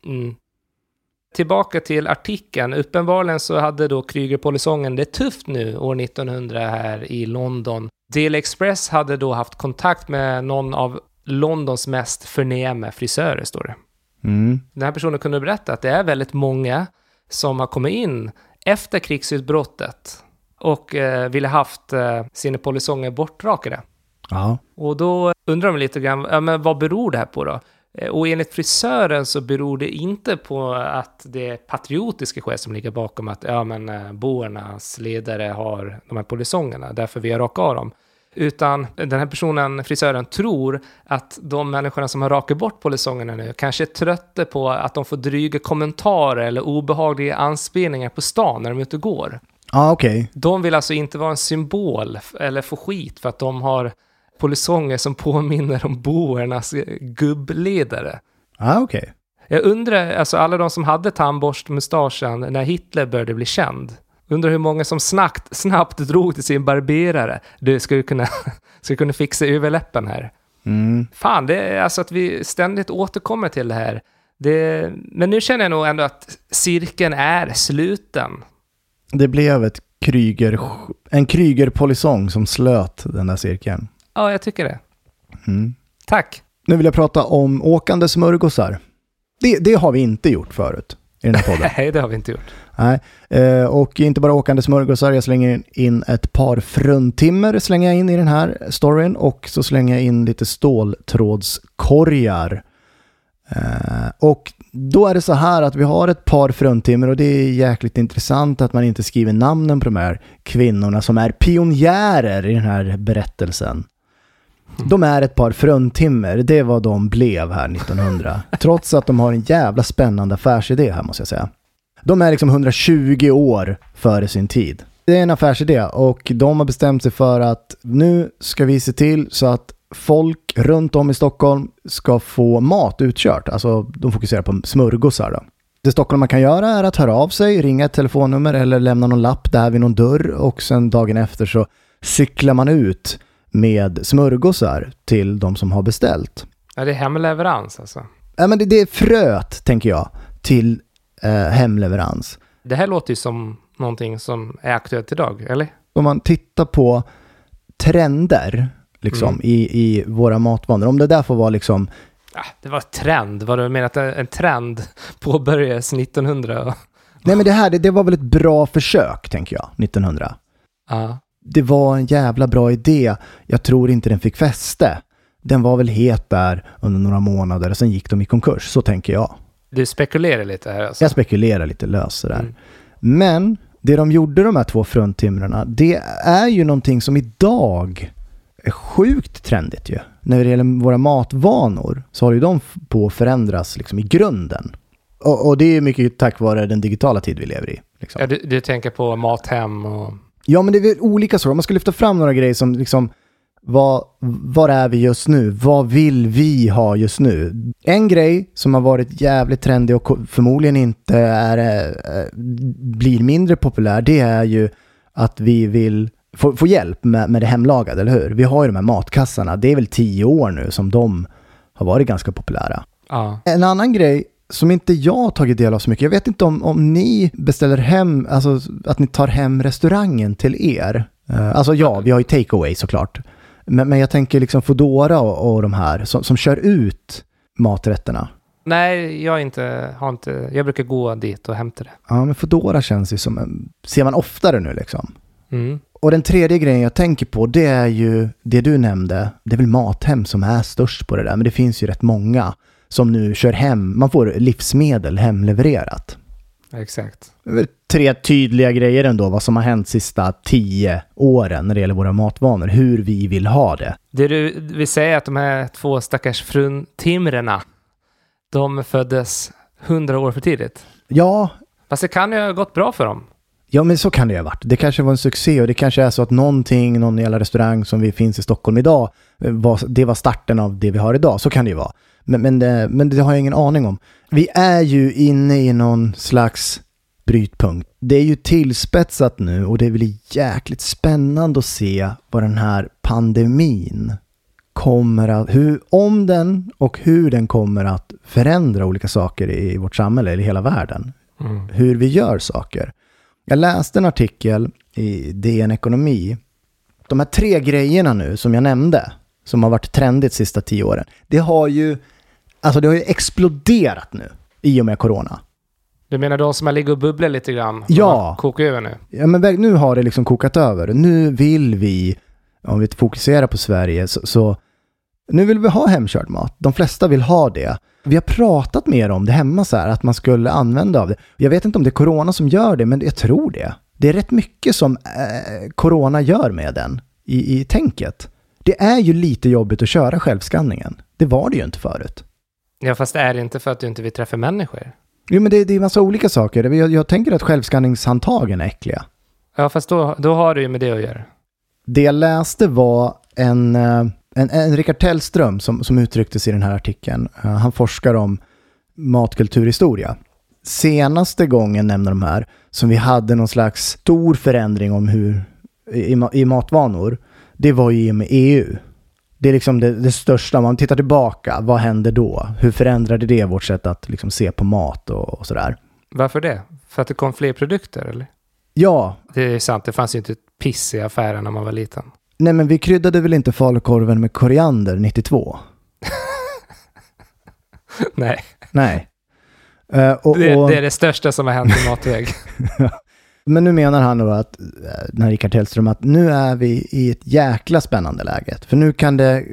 Tillbaka till artikeln. Uppenbarligen så hade då Kryger-polisongen det tufft nu år 1900 här i London. Daily Express hade då haft kontakt med någon av Londons mest förnäma frisörer, står det. Den här personen kunde berätta att det är väldigt många som har kommit in efter krigsutbrottet och ville haft sina polisonger bortrakade. Ja. Och då undrar de lite grann, men vad beror det här på då? Och enligt frisören så beror det inte på att det är patriotiska skäl som ligger bakom att boernas ledare har de här polisongerna, därför vi har rakat av dem. Utan den här personen, frisören, tror att de människorna som har rakat bort polisongerna nu kanske är trötta på att de får dryga kommentarer eller obehagliga anspelningar på stan när de ute går. Ja, okej. De vill alltså inte vara en symbol eller få skit för att de har polisonger som påminner om boernas gubbledare. Ja, okej. Jag undrar, alltså alla de som hade tandborstmustaschen när Hitler började bli känd, undrar hur många som snabbt drog till sin barberare. Du ska kunna fixa överläppen här. Fan, det är alltså att vi ständigt återkommer till det här. Men nu känner jag nog ändå att cirkeln är sluten. Det blev en Kryger-polisong som slöt den där cirkeln. Ja, jag tycker det. Tack. Nu vill jag prata om åkande smörgåsar. Det har vi inte gjort förut i den här podden. Nej, det har vi inte gjort. Nej, och inte bara åkande smörgåsar. Jag slänger in ett par fruntimmer slänger jag in i den här storyn. Och så slänger jag in lite ståltrådskorgar. Och då är det så här att vi har ett par fruntimmer, och det är jäkligt intressant att man inte skriver namnen på de här kvinnorna som är pionjärer i den här berättelsen. De är ett par fruntimmer, det är vad de blev här 1900. Trots att de har en jävla spännande affärsidé här, måste jag säga. De är liksom 120 år före sin tid. Det är en affärsidé, och de har bestämt sig för att nu ska vi se till så att folk runt om i Stockholm ska få mat utkört. Alltså de fokuserar på smörgåsar då. Det stockholmarna kan göra är att höra av sig, ringa ett telefonnummer eller lämna någon lapp där vid någon dörr, och sen dagen efter så cyklar man ut med smörgåsar till de som har beställt. Ja, det är hemleverans alltså. Ja, men det är fröet, tänker jag, till hemleverans. Det här låter ju som någonting som är aktuellt idag, eller? Om man tittar på trender liksom, i våra matvanor, om det där får vara liksom... Ja, det var trend. Vad du menar att en trend påbörjades 1900? Nej, men det var väl ett bra försök, tänker jag, 1900. Ja. Det var en jävla bra idé. Jag tror inte den fick fäste. Den var väl het där under några månader och sen gick de i konkurs, så tänker jag. Du spekulerar lite här alltså. Jag spekulerar lite lös där. Men det de gjorde, de här två fruntimrarna, det är ju någonting som idag är sjukt trendigt ju. När det gäller våra matvanor så har ju de på att förändras liksom i grunden. Och det är mycket tack vare den digitala tid vi lever i. Liksom. Ja, du tänker på Mathem och... Ja, men det är väl olika saker. Man ska lyfta fram några grejer som liksom, var är vi just nu? Vad vill vi ha just nu? En grej som har varit jävligt trendig och förmodligen inte blir mindre populär, det är ju att vi vill få hjälp med det hemlagade, eller hur? Vi har ju de här matkassarna. Det är väl 10 år nu som de har varit ganska populära. Ja. En annan grej som inte jag har tagit del av så mycket. Jag vet inte om ni beställer hem, alltså att ni tar hem restaurangen till er. Alltså ja, vi har ju takeaway såklart. Men jag tänker liksom Foodora och de här som kör ut maträtterna. Nej, jag brukar gå dit och hämta det. Ja, men Foodora känns ju som, ser man oftare nu liksom. Mm. Och den tredje grejen jag tänker på, det är ju det du nämnde. Det är väl Mathem som är störst på det där. Men det finns ju rätt många som nu kör hem. Man får livsmedel hemlevererat. Exakt. 3 tydliga grejer ändå, vad som har hänt sista 10 åren när det gäller våra matvanor. Hur vi vill ha det. Det du vill säga att de här 2 stackars fruntimrarna, de föddes 100 år för tidigt. Ja. Fast det kan ju ha gått bra för dem. Ja, men så kan det ha varit. Det kanske var en succé, och det kanske är så att någon jävla restaurang som vi finns i Stockholm idag, det var starten av det vi har idag. Så kan det ju vara. Men det har jag ingen aning om. Vi är ju inne i någon slags brytpunkt. Det är ju tillspetsat nu, och det är väl jäkligt spännande att se vad den här pandemin kommer att, om den och hur den kommer att förändra olika saker i vårt samhälle eller i hela världen. Hur vi gör saker. Jag läste en artikel i DN Ekonomi. De här 3 grejerna nu som jag nämnde, som har varit trendigt de sista 10 åren, det har ju exploderat nu i och med corona. Du menar de som har ligger och bubblar lite grann? Ja. Kokar över nu? Ja, men nu har det liksom kokat över. Nu vill vi, om vi fokuserar på Sverige, så nu vill vi ha hemkörd mat. De flesta vill ha det. Vi har pratat mer om det hemma så här, att man skulle använda av det. Jag vet inte om det är corona som gör det, men jag tror det. Det är rätt mycket som corona gör med den i tänket. Det är ju lite jobbigt att köra självskanningen. Det var det ju inte förut. Ja, fast är det inte för att du inte vill träffa människor? Jo, men det är en massa olika saker. Jag tänker att självskanningshandtagen är äckliga. Ja, fast då har du ju med det att göra. Det jag läste var en Rickard Tellström som uttrycktes i den här artikeln. Han forskar om matkulturhistoria. Senaste gången nämner de här som vi hade någon slags stor förändring om hur i matvanor. Det var ju med EU. Det är liksom det största. Om man tittar tillbaka, vad hände då? Hur förändrade det vårt sätt att liksom se på mat och sådär? Varför det? För att det kom fler produkter, eller? Ja. Det är sant, det fanns ju inte ett piss i affären när man var liten. Nej, men vi kryddade väl inte falukorven med koriander 92? Nej. Nej. Det är det största som har hänt i matväg. Men nu menar han då att, den här Rickard Tellström, att nu är vi i ett jäkla spännande läget. För nu kan det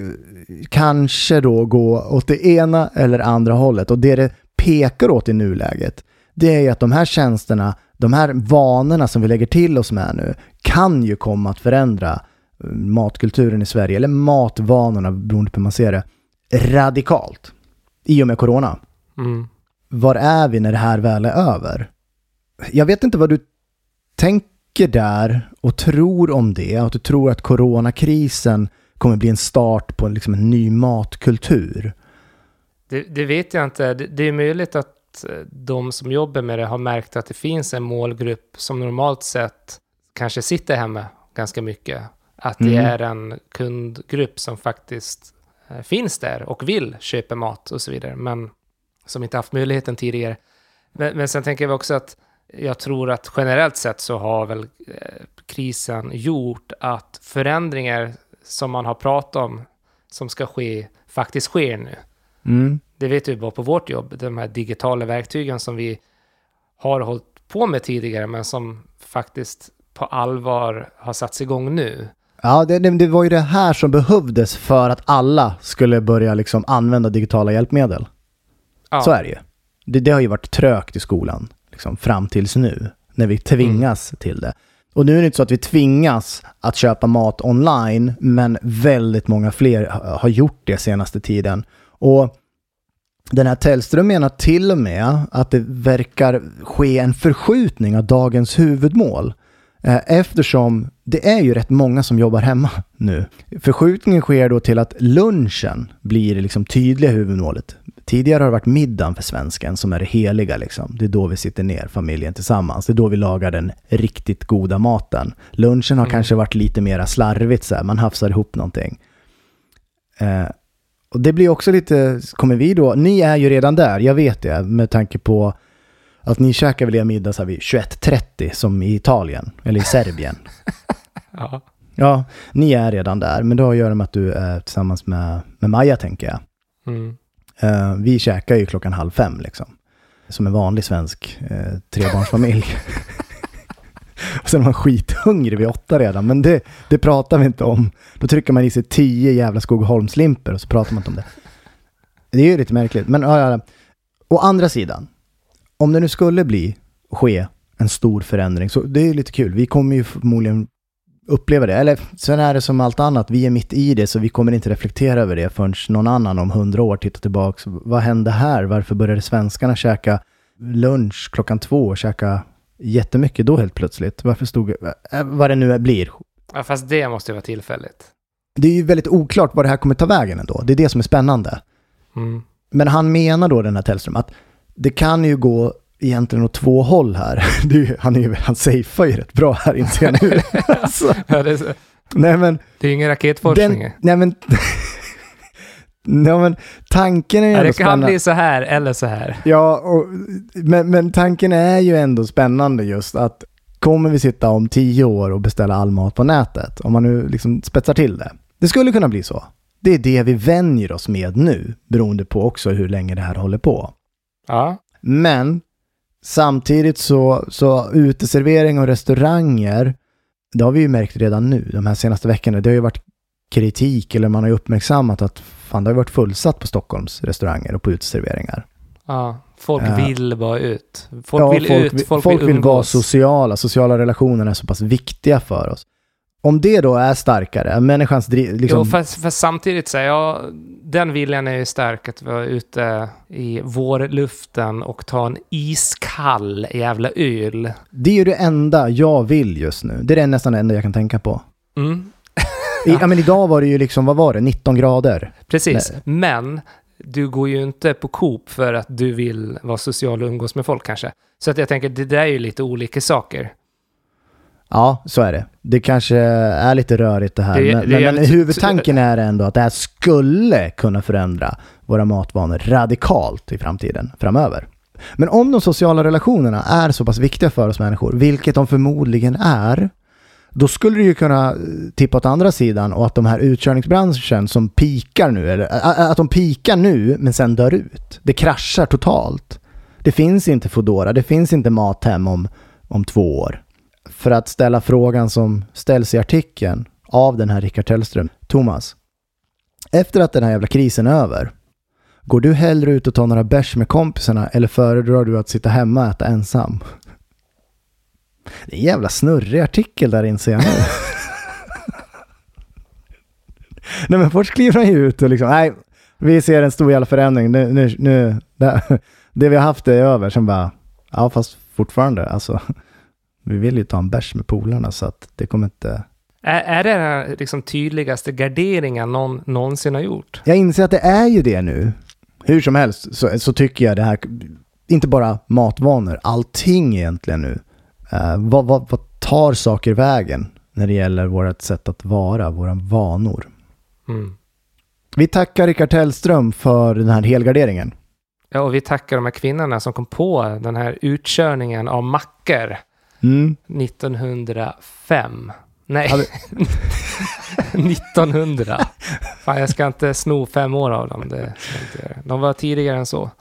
kanske då gå åt det ena eller andra hållet. Och det pekar åt i nuläget, det är ju att de här tjänsterna, de här vanorna som vi lägger till oss med nu, kan ju komma att förändra matkulturen i Sverige, eller matvanorna, beroende på hur man ser det, radikalt. I och med corona. Mm. Var är vi när det här väl är över? Jag vet inte vad du tänker där och tror om det. Att du tror att coronakrisen kommer bli en start på liksom en ny matkultur. Det vet jag inte. Det är möjligt att de som jobbar med det har märkt att det finns en målgrupp som normalt sett kanske sitter hemma ganska mycket. Att det är en kundgrupp som faktiskt finns där och vill köpa mat och så vidare. Men som inte haft möjligheten tidigare. Men sen tänker jag också att jag tror att generellt sett så har väl krisen gjort att förändringar som man har pratat om som ska ske faktiskt sker nu. Mm. Det vet vi bara på vårt jobb. De här digitala verktygen som vi har hållit på med tidigare men som faktiskt på allvar har satts igång nu. Ja, det var ju det här som behövdes för att alla skulle börja liksom använda digitala hjälpmedel. Ja. Så är det ju. Det har ju varit trögt i skolan liksom, fram tills nu, när vi tvingas till det. Och nu är det inte så att vi tvingas att köpa mat online, men väldigt många fler har gjort det senaste tiden. Och den här Tellström menar till och med att det verkar ske en förskjutning av dagens huvudmål. Eftersom det är ju rätt många som jobbar hemma nu. Förskjutningen sker då till att lunchen blir liksom tydliga huvudmålet. Tidigare har det varit middagen för svensken som är det heliga liksom. Det är då vi sitter ner, familjen tillsammans. Det är då vi lagar den riktigt goda maten. Lunchen har kanske varit lite mer slarvigt så här. Man hafsar ihop någonting. Och det blir också lite, kommer vi då, ni är ju redan där, jag vet det, med tanke på att ni käkar väl er middag så här vid 21:30 som i Italien, eller i Serbien. Ja. Ja, ni är redan där, men då har att göra med att du är tillsammans med Maja, tänker jag. Mm. Vi käkar ju 4:30 liksom. Som en vanlig svensk trebarnsfamilj. Och sen är man skithungrig vid 8 redan. Men det pratar vi inte om. Då trycker man i sig 10 jävla Skogaholmslimper och så pratar man inte om det. Det är ju lite märkligt. Men å andra sidan, om det nu skulle ske en stor förändring, så det är ju lite kul. Vi kommer ju förmodligen uppleva det. Eller sen är det som allt annat. Vi är mitt i det, så vi kommer inte reflektera över det förrän någon annan om 100 år tittar tillbaka. Vad hände här? Varför började svenskarna käka lunch 2:00 och käka jättemycket då helt plötsligt? Varför stod vad det nu blir? Ja, fast det måste ju vara tillfälligt. Det är ju väldigt oklart vad det här kommer ta vägen ändå. Det är det som är spännande. Mm. Men han menar då, den här Tellström, att det kan ju gå egentligen åt 2 håll här. Han safear ju rätt bra här, inser jag nu. Alltså. Ja, det är ju ingen raketforskning. Men tanken är ju ändå det kan spännande. bli så här eller så här. Ja, men tanken är ju ändå spännande, just att kommer vi sitta om 10 år och beställa all mat på nätet? Om man nu liksom spetsar till det. Det skulle kunna bli så. Det är det vi vänjer oss med nu, beroende på också hur länge det här håller på. Ja. Men Samtidigt så uteservering och restauranger, det har vi ju märkt redan nu de här senaste veckorna. Det har ju varit kritik, eller man har ju uppmärksammat att fan, det har varit fullsatt på Stockholms restauranger och på uteserveringar. Ja, folk vill vara ut. Folk vill vara sociala relationer är så pass viktiga för oss. Om det då är starkare, människans liksom... Jo, för samtidigt säger jag, den viljan är ju stark att vara ute i vårluften och ta en iskall jävla öl. Det är ju det enda jag vill just nu. Det är nästan det enda jag kan tänka på. Mm. Men idag var det ju liksom, vad var det? 19 grader. Precis, men du går ju inte på Coop för att du vill vara social och umgås med folk kanske. Så att jag tänker, det där är ju lite olika saker. Ja, så är det. Det kanske är lite rörigt det här. Men huvudtanken är ändå att det här skulle kunna förändra våra matvanor radikalt i framöver. Men om de sociala relationerna är så pass viktiga för oss människor, vilket de förmodligen är, då skulle det ju kunna tippa åt andra sidan, och att de här utkörningsbranschen som pikar nu, eller att de pikar nu men sen dör ut. Det kraschar totalt. Det finns inte Foodora, det finns inte Mathem om 2 år. För att ställa frågan som ställs i artikeln av den här Rickard Tellström. Thomas, efter att den här jävla krisen är över, går du hellre ut och tar några bärs med kompisarna, eller föredrar du att sitta hemma och äta ensam? Det är en jävla snurrig artikel där, inser jag nu. Nej, men först kliver han ju ut och liksom, nej, vi ser en stor jävla förändring. Nu det vi har haft är över. Sen bara, ja, fast fortfarande, alltså, vi vill ju ta en bärs med polarna, så att det kommer inte... Är det den liksom tydligaste garderingen någon någonsin har gjort? Jag inser att det är ju det nu. Hur som helst så tycker jag det här, inte bara matvanor, allting egentligen nu. Vad tar saker vägen när det gäller vårt sätt att vara, våra vanor? Mm. Vi tackar Rickard Tellström för den här helgarderingen. Ja, och vi tackar de här kvinnorna som kom på den här utkörningen av mackor 1905. Nej, 1900. Fan, jag ska inte sno 5 år av dem. Det ska jag inte göra. De var tidigare än så.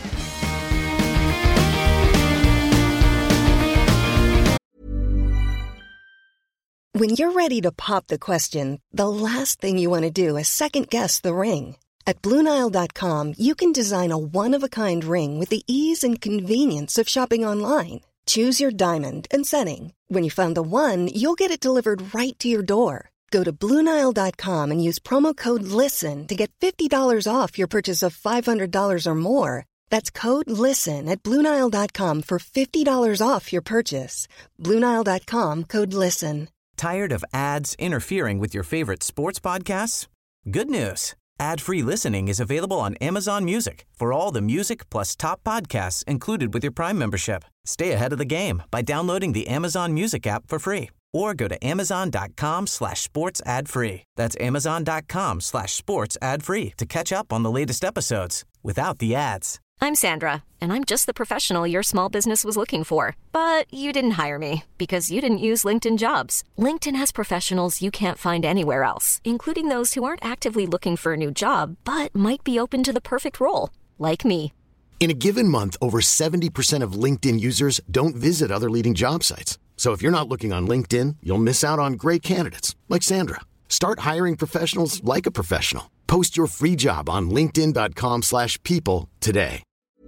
When you're ready to pop the question, the last thing you want to do is second-guess the ring. At BlueNile.com, you can design a one-of-a-kind ring with the ease and convenience of shopping online. Choose your diamond and setting. When you find the one, you'll get it delivered right to your door. Go to BlueNile.com and use promo code LISTEN to get $50 off your purchase of $500 or more. That's code LISTEN at BlueNile.com for $50 off your purchase. BlueNile.com, code LISTEN. Tired of ads interfering with your favorite sports podcasts? Good news. Ad-free listening is available on Amazon Music for all the music plus top podcasts included with your Prime membership. Stay ahead of the game by downloading the Amazon Music app for free or go to amazon.com/sports ad free. That's amazon.com/sports ad free to catch up on the latest episodes without the ads. I'm Sandra, and I'm just the professional your small business was looking for. But you didn't hire me because you didn't use LinkedIn Jobs. LinkedIn has professionals you can't find anywhere else, including those who aren't actively looking for a new job, but might be open to the perfect role, like me. In a given month, over 70% of LinkedIn users don't visit other leading job sites. So if you're not looking on LinkedIn, you'll miss out on great candidates, like Sandra. Start hiring professionals like a professional. Post your free job on linkedin.com/people today.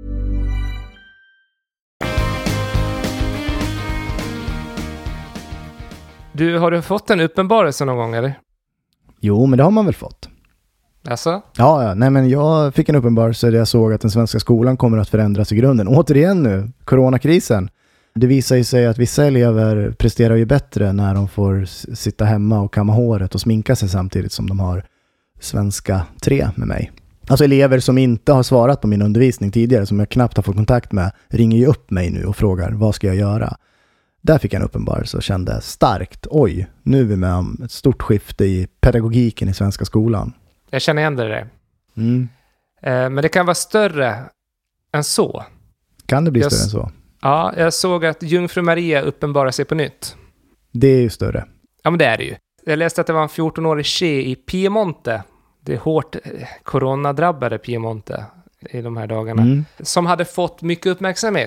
Har du fått en uppenbarelse någon gång, eller? Jo, men det har man väl fått. Alltså? Ja. Nej, men jag fick en uppenbarelse där jag såg att den svenska skolan kommer att förändras i grunden. Återigen nu, coronakrisen. Det visar ju sig att vissa elever presterar ju bättre när de får sitta hemma och kamma håret och sminka sig samtidigt som de har svenska 3 med mig. Alltså elever som inte har svarat på min undervisning tidigare, som jag knappt har fått kontakt med, ringer ju upp mig nu och frågar, vad ska jag göra? Där fick jag en uppenbarelse och kände starkt, oj, nu är vi med om ett stort skifte i pedagogiken i svenska skolan. Jag känner igen det. Men det kan vara större än så. Kan det bli större än så? Ja, jag såg att Jungfru Maria uppenbarar sig på nytt. Det är ju större. Ja, men det är det ju. Jag läste att det var en 14-årig tjej i Piemonte, det hårt coronadrabbade Piemonte i de här dagarna, som hade fått mycket uppmärksamhet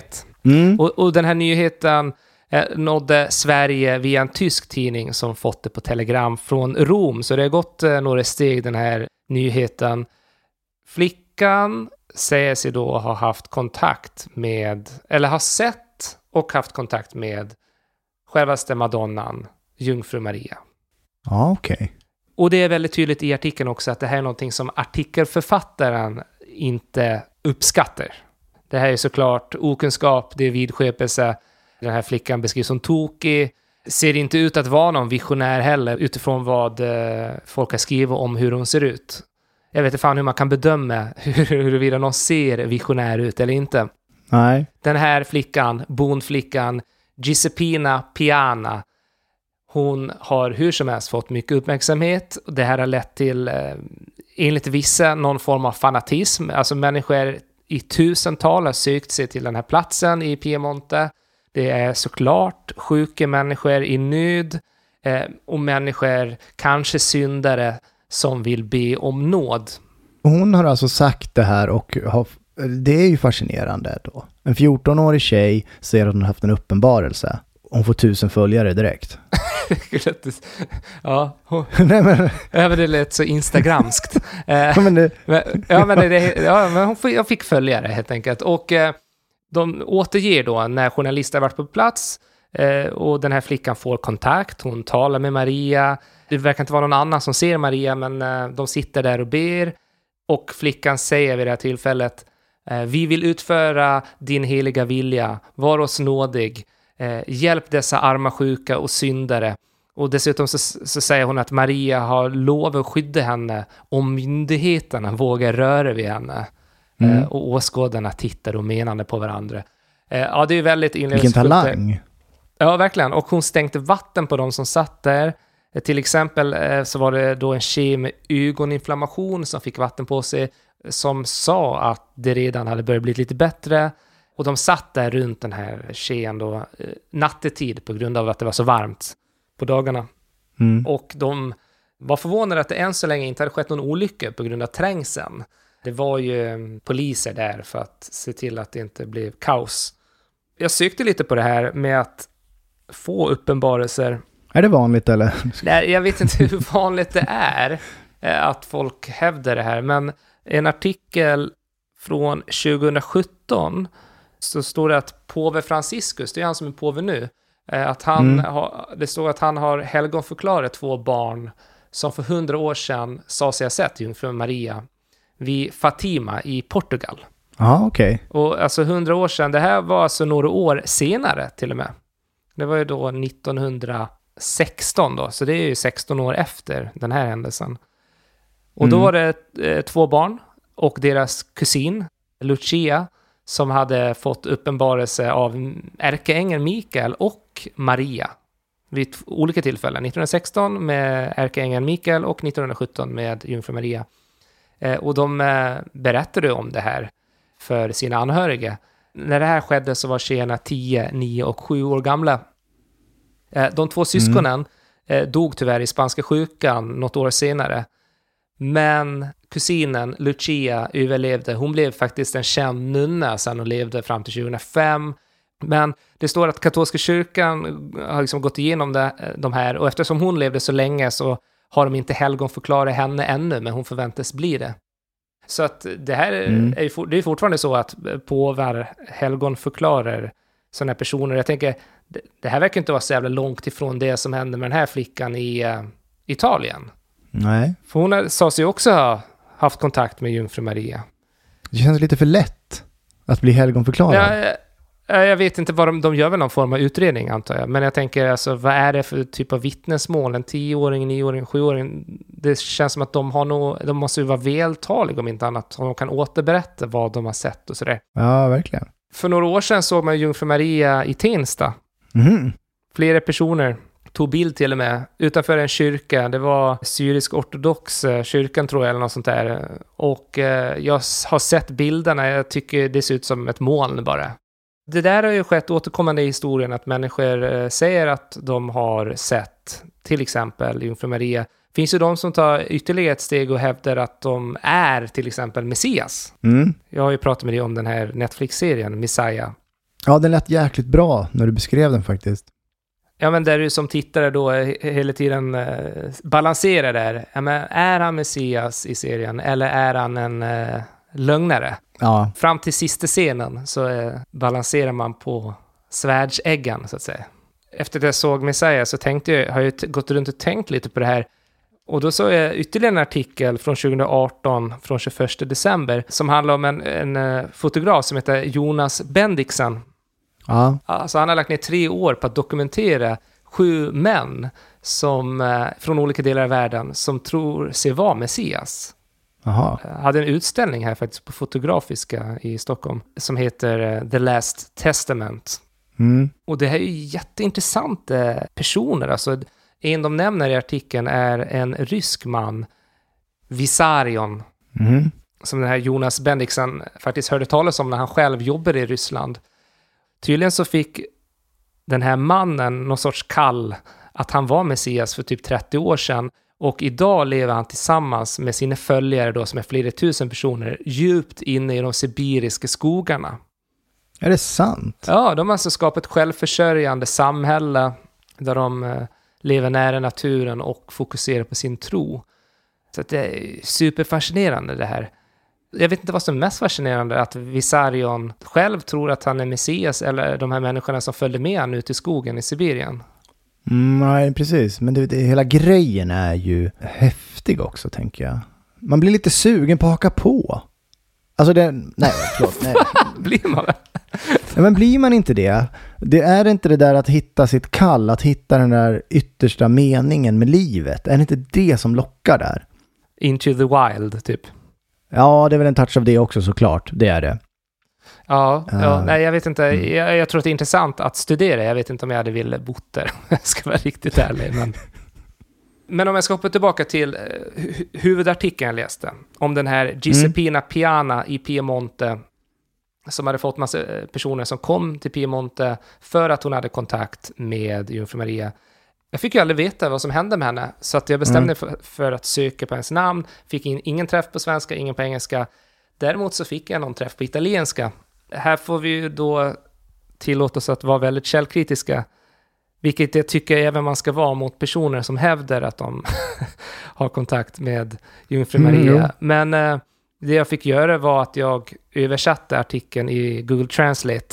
Och den här nyheten nådde Sverige via en tysk tidning som fått det på telegram från Rom. Så det har gått några steg, den här nyheten. Flickan säger sig då ha haft kontakt med, eller har sett och haft kontakt med självaste Madonnan, Jungfru Maria. Ja, okej. Och det är väldigt tydligt i artikeln också att det här är någonting som artikelförfattaren inte uppskattar. Det här är såklart okunskap, det är vidskepelse. Den här flickan beskrivs som tokig. Ser inte ut att vara någon visionär heller utifrån vad folk har skrivit om hur hon ser ut. Jag vet inte fan hur man kan bedöma huruvida någon ser visionär ut eller inte. Nej. Den här flickan, bondflickan Giuseppina Piana, hon har hur som helst fått mycket uppmärksamhet. Det här har lett till, enligt vissa, någon form av fanatism. Alltså människor i tusental har sökt sig till den här platsen i Piemonte. Det är såklart sjuka människor i nöd och människor, kanske syndare, som vill be om nåd. Hon har alltså sagt det här och det är ju fascinerande då. En 14-årig tjej säger att hon har haft en uppenbarelse. Hon får 1000 följare direkt. Ja, Nej, men... det lät så instagramskt. men jag fick följare helt enkelt. Och de återger då när journalister varit på plats och den här flickan får kontakt. Hon talar med Maria. Det verkar inte vara någon annan som ser Maria, men de sitter där och ber. Och flickan säger vid det här tillfället: vi vill utföra din heliga vilja. Var oss nådig. Hjälp dessa arma, sjuka och syndare. Och dessutom så säger hon att Maria har lov att skydda henne om myndigheterna vågar röra vid henne. Och åskådarna tittar och menande på varandra. Ja, det är väldigt inlevelsefullt. Vilken talang. Ja, verkligen. Och hon stänkte vatten på dem som satt där. Till exempel så var det då en tjej med ögoninflammation som fick vatten på sig, som sa att det redan hade börjat bli lite bättre. Och de satt där runt den här tjejen då nattetid på grund av att det var så varmt på dagarna. Och de var förvånade att det än så länge inte hade skett någon olycka på grund av trängseln. Det var ju poliser där för att se till att det inte blev kaos. Jag sökte lite på det här med att få uppenbarelser. Är det vanligt eller? Nej, jag vet inte hur vanligt det är att folk hävdar det här. Men en artikel från 2017 så står det att påve Franciscus, det är han som är påve nu, att det står att han har helgonförklarat 2 barn som för 100 år sedan sa sig ha sett Jungfru Maria vid Fatima i Portugal. Ja, okej. Och alltså 100 år sedan, det här var alltså några år senare till och med. Det var ju då 1916 då, så det är ju 16 år efter den här händelsen. Och då var det 2 barn och deras kusin Lucia som hade fått uppenbarelse av ärkeängeln Mikael och Maria vid olika tillfällen. 1916 med ärkeängeln Mikael och 1917 med Jungfru Maria. Och de berättade om det här för sina anhöriga. När det här skedde så var tjejerna 10, 9 och 7 år gamla. De 2 syskonen dog tyvärr i spanska sjukan något år senare. Men kusinen Lucia överlevde. Hon blev faktiskt en känd nunna sedan hon levde fram till 2005. Men det står att katolska kyrkan har liksom gått igenom de här. Och eftersom hon levde så länge så har de inte helgonförklarat henne ännu. Men hon förväntas bli det. Så att det här är fortfarande så att påvar helgonförklarar sådana här personer. Jag tänker, det här verkar inte vara så jävla långt ifrån det som hände med den här flickan i Italien. Nej. För hon sa sig också ha haft kontakt med Jungfru Maria. Det känns lite för lätt att bli helgonförklarad. Jag vet inte vad de gör väl någon form av utredning antar jag. Men jag tänker alltså, vad är det för typ av vittnesmål? En 10-åring, 9-åring, 7-åring. Det känns som att de måste ju vara vältaliga om inte annat. Om de kan återberätta vad de har sett och sådär. Ja, verkligen. För några år sedan såg man Jungfru Maria i Tensta. Flera personer tog bild till och med utanför en kyrka. Det var syrisk-ortodox kyrkan tror jag eller något sånt där. Och jag har sett bilderna. Jag tycker det ser ut som ett moln bara. Det där har ju skett återkommande i historien att människor säger att de har sett till exempel Jungfru Maria. Finns ju de som tar ytterligare ett steg och hävdar att de är till exempel Messias. Jag har ju pratat med dig om den här Netflix-serien Messiah. Ja, den lät jäkligt bra när du beskrev den faktiskt. Ja, men där du som tittare då hela tiden balanserar där. Ja, men är han Messias i serien eller är han en lögnare? Ja. Fram till sista scenen så balanserar man på svärdsäggan så att säga. Efter att jag såg Messiah så har jag gått runt och tänkt lite på det här. Och då såg jag ytterligare en artikel från 2018, från 21 december, som handlar om en fotograf som heter Jonas Bendixen. Ja. Alltså han har lagt ner 3 år på att dokumentera 7 män som, från olika delar av världen som tror sig vara Messias. Aha. Jag hade en utställning här faktiskt på Fotografiska i Stockholm som heter The Last Testament. Mm. Och det här är ju jätteintressanta personer. Alltså, en de nämner i artikeln är en rysk man, Vissarion, som den här Jonas Bendixen faktiskt hörde talas om när han själv jobbade i Ryssland. Tydligen så fick den här mannen någon sorts kall att han var Messias för typ 30 år sedan. Och idag lever han tillsammans med sina följare då, som är flera tusen personer, djupt inne i de sibiriska skogarna. Är det sant? Ja, de har alltså skapat ett självförsörjande samhälle där de lever nära naturen och fokuserar på sin tro. Så att det är superfascinerande det här. Jag vet inte vad som är mest fascinerande, att Vissarion själv tror att han är Messias eller de här människorna som följde med han ut i skogen i Sibirien. Nej, precis. Men hela grejen är ju häftig också, tänker jag. Man blir lite sugen på att haka på. Alltså nej. Blir man det? Ja, men blir man inte det? Det är inte det där att hitta sitt kall, att hitta den där yttersta meningen med livet. Är det inte det som lockar där? Into the wild, typ. Ja, det är väl en touch av det också, såklart. Det är det. Ja, nej, jag vet inte. Jag tror att det är intressant att studera. Jag vet inte om jag hade velat bo där. Jag ska vara riktigt ärlig. Men om jag ska hoppa tillbaka till huvudartikeln jag läste. Om den här Giuseppina Piana i Piemonte. Som hade fått massa personer som kom till Piemonte för att hon hade kontakt med Jungfru Maria. Jag fick ju aldrig veta vad som hände med henne. Så att jag bestämde för att söka på hennes namn. Fick ingen träff på svenska, ingen på engelska. Däremot så fick jag någon träff på italienska. Här får vi ju då tillåta oss att vara väldigt källkritiska. Vilket jag tycker även man ska vara mot personer som hävdar att de har kontakt med Jungfru Maria. Men det jag fick göra var att jag översatte artikeln i Google Translate.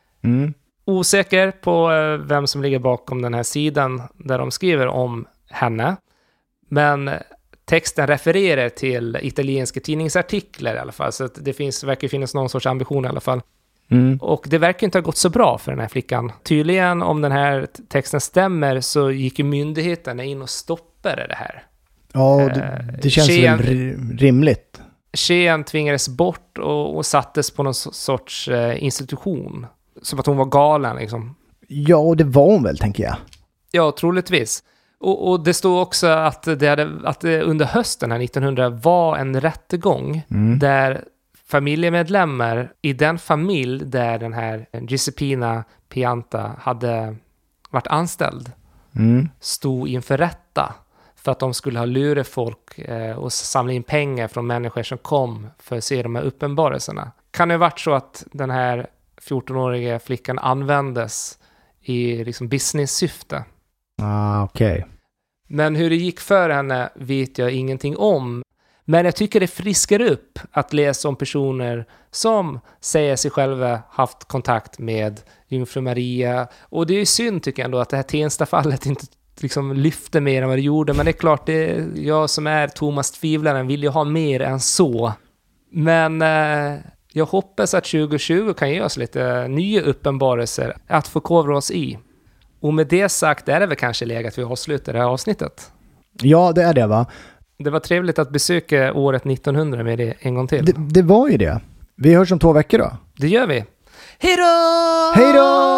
Osäker på vem som ligger bakom den här sidan där de skriver om henne. Men texten refererar till italienska tidningsartiklar i alla fall. Så att det verkar finnas någon sorts ambition i alla fall. Och det verkar inte ha gått så bra för den här flickan. Tydligen, om den här texten stämmer, så gick ju myndigheterna in och stoppade det här. Ja, det känns väl rimligt. Tjejen tvingades bort och sattes på någon sorts institution. Som att hon var galen liksom. Ja, och det var hon väl, tänker jag. Ja, troligtvis. Och det står också att det under hösten här 1900 var en rättegång där familjemedlemmar i den familj där den här Giuseppina Pianta hade varit anställd stod inför rätta för att de skulle ha lurat folk och samla in pengar från människor som kom för att se de här uppenbarelserna. Kan det ha varit så att den här 14-åriga flickan användes i liksom business-syfte? Okej. Men hur det gick för henne vet jag ingenting om. Men jag tycker det friskar upp att läsa om personer som säger sig själva haft kontakt med Jungfru Maria. Och det är ju synd, tycker jag ändå, att det här Tensta-fallet inte liksom lyfte mer än vad det gjorde. Men det är klart, jag som är Thomas Tvivlaren vill ju ha mer än så. Men jag hoppas att 2020 kan ge oss lite nya uppenbarelser att förkovra oss i. Och med det sagt är det väl kanske läge att vi avslutar det här avsnittet. Ja, det är det, va? Det var trevligt att besöka året 1900 med det en gång till. Det var ju det. Vi hörs om 2 veckor då. Det gör vi. Hej då! Hej då!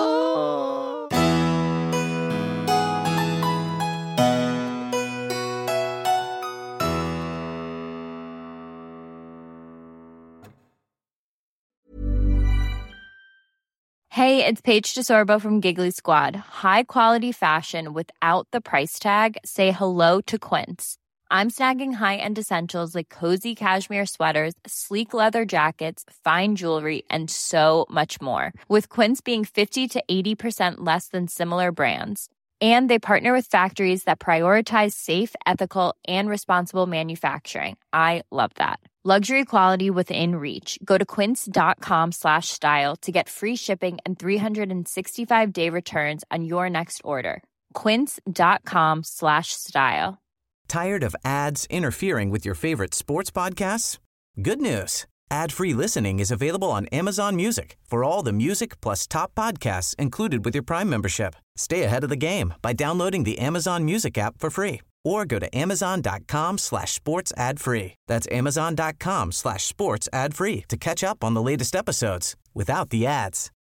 Hey, it's Paige DeSorbo from Giggly Squad. High quality fashion without the price tag. Say hello to Quince. I'm snagging high-end essentials like cozy cashmere sweaters, sleek leather jackets, fine jewelry, and so much more. With Quince being 50 to 80% less than similar brands. And they partner with factories that prioritize safe, ethical, and responsible manufacturing. I love that. Luxury quality within reach. Go to quince.com/style to get free shipping and 365-day returns on your next order. Quince.com/style. Tired of ads interfering with your favorite sports podcasts? Good news. Ad-free listening is available on Amazon Music for all the music plus top podcasts included with your Prime membership. Stay ahead of the game by downloading the Amazon Music app for free or go to amazon.com/sports ad free. That's amazon.com/sports ad free to catch up on the latest episodes without the ads.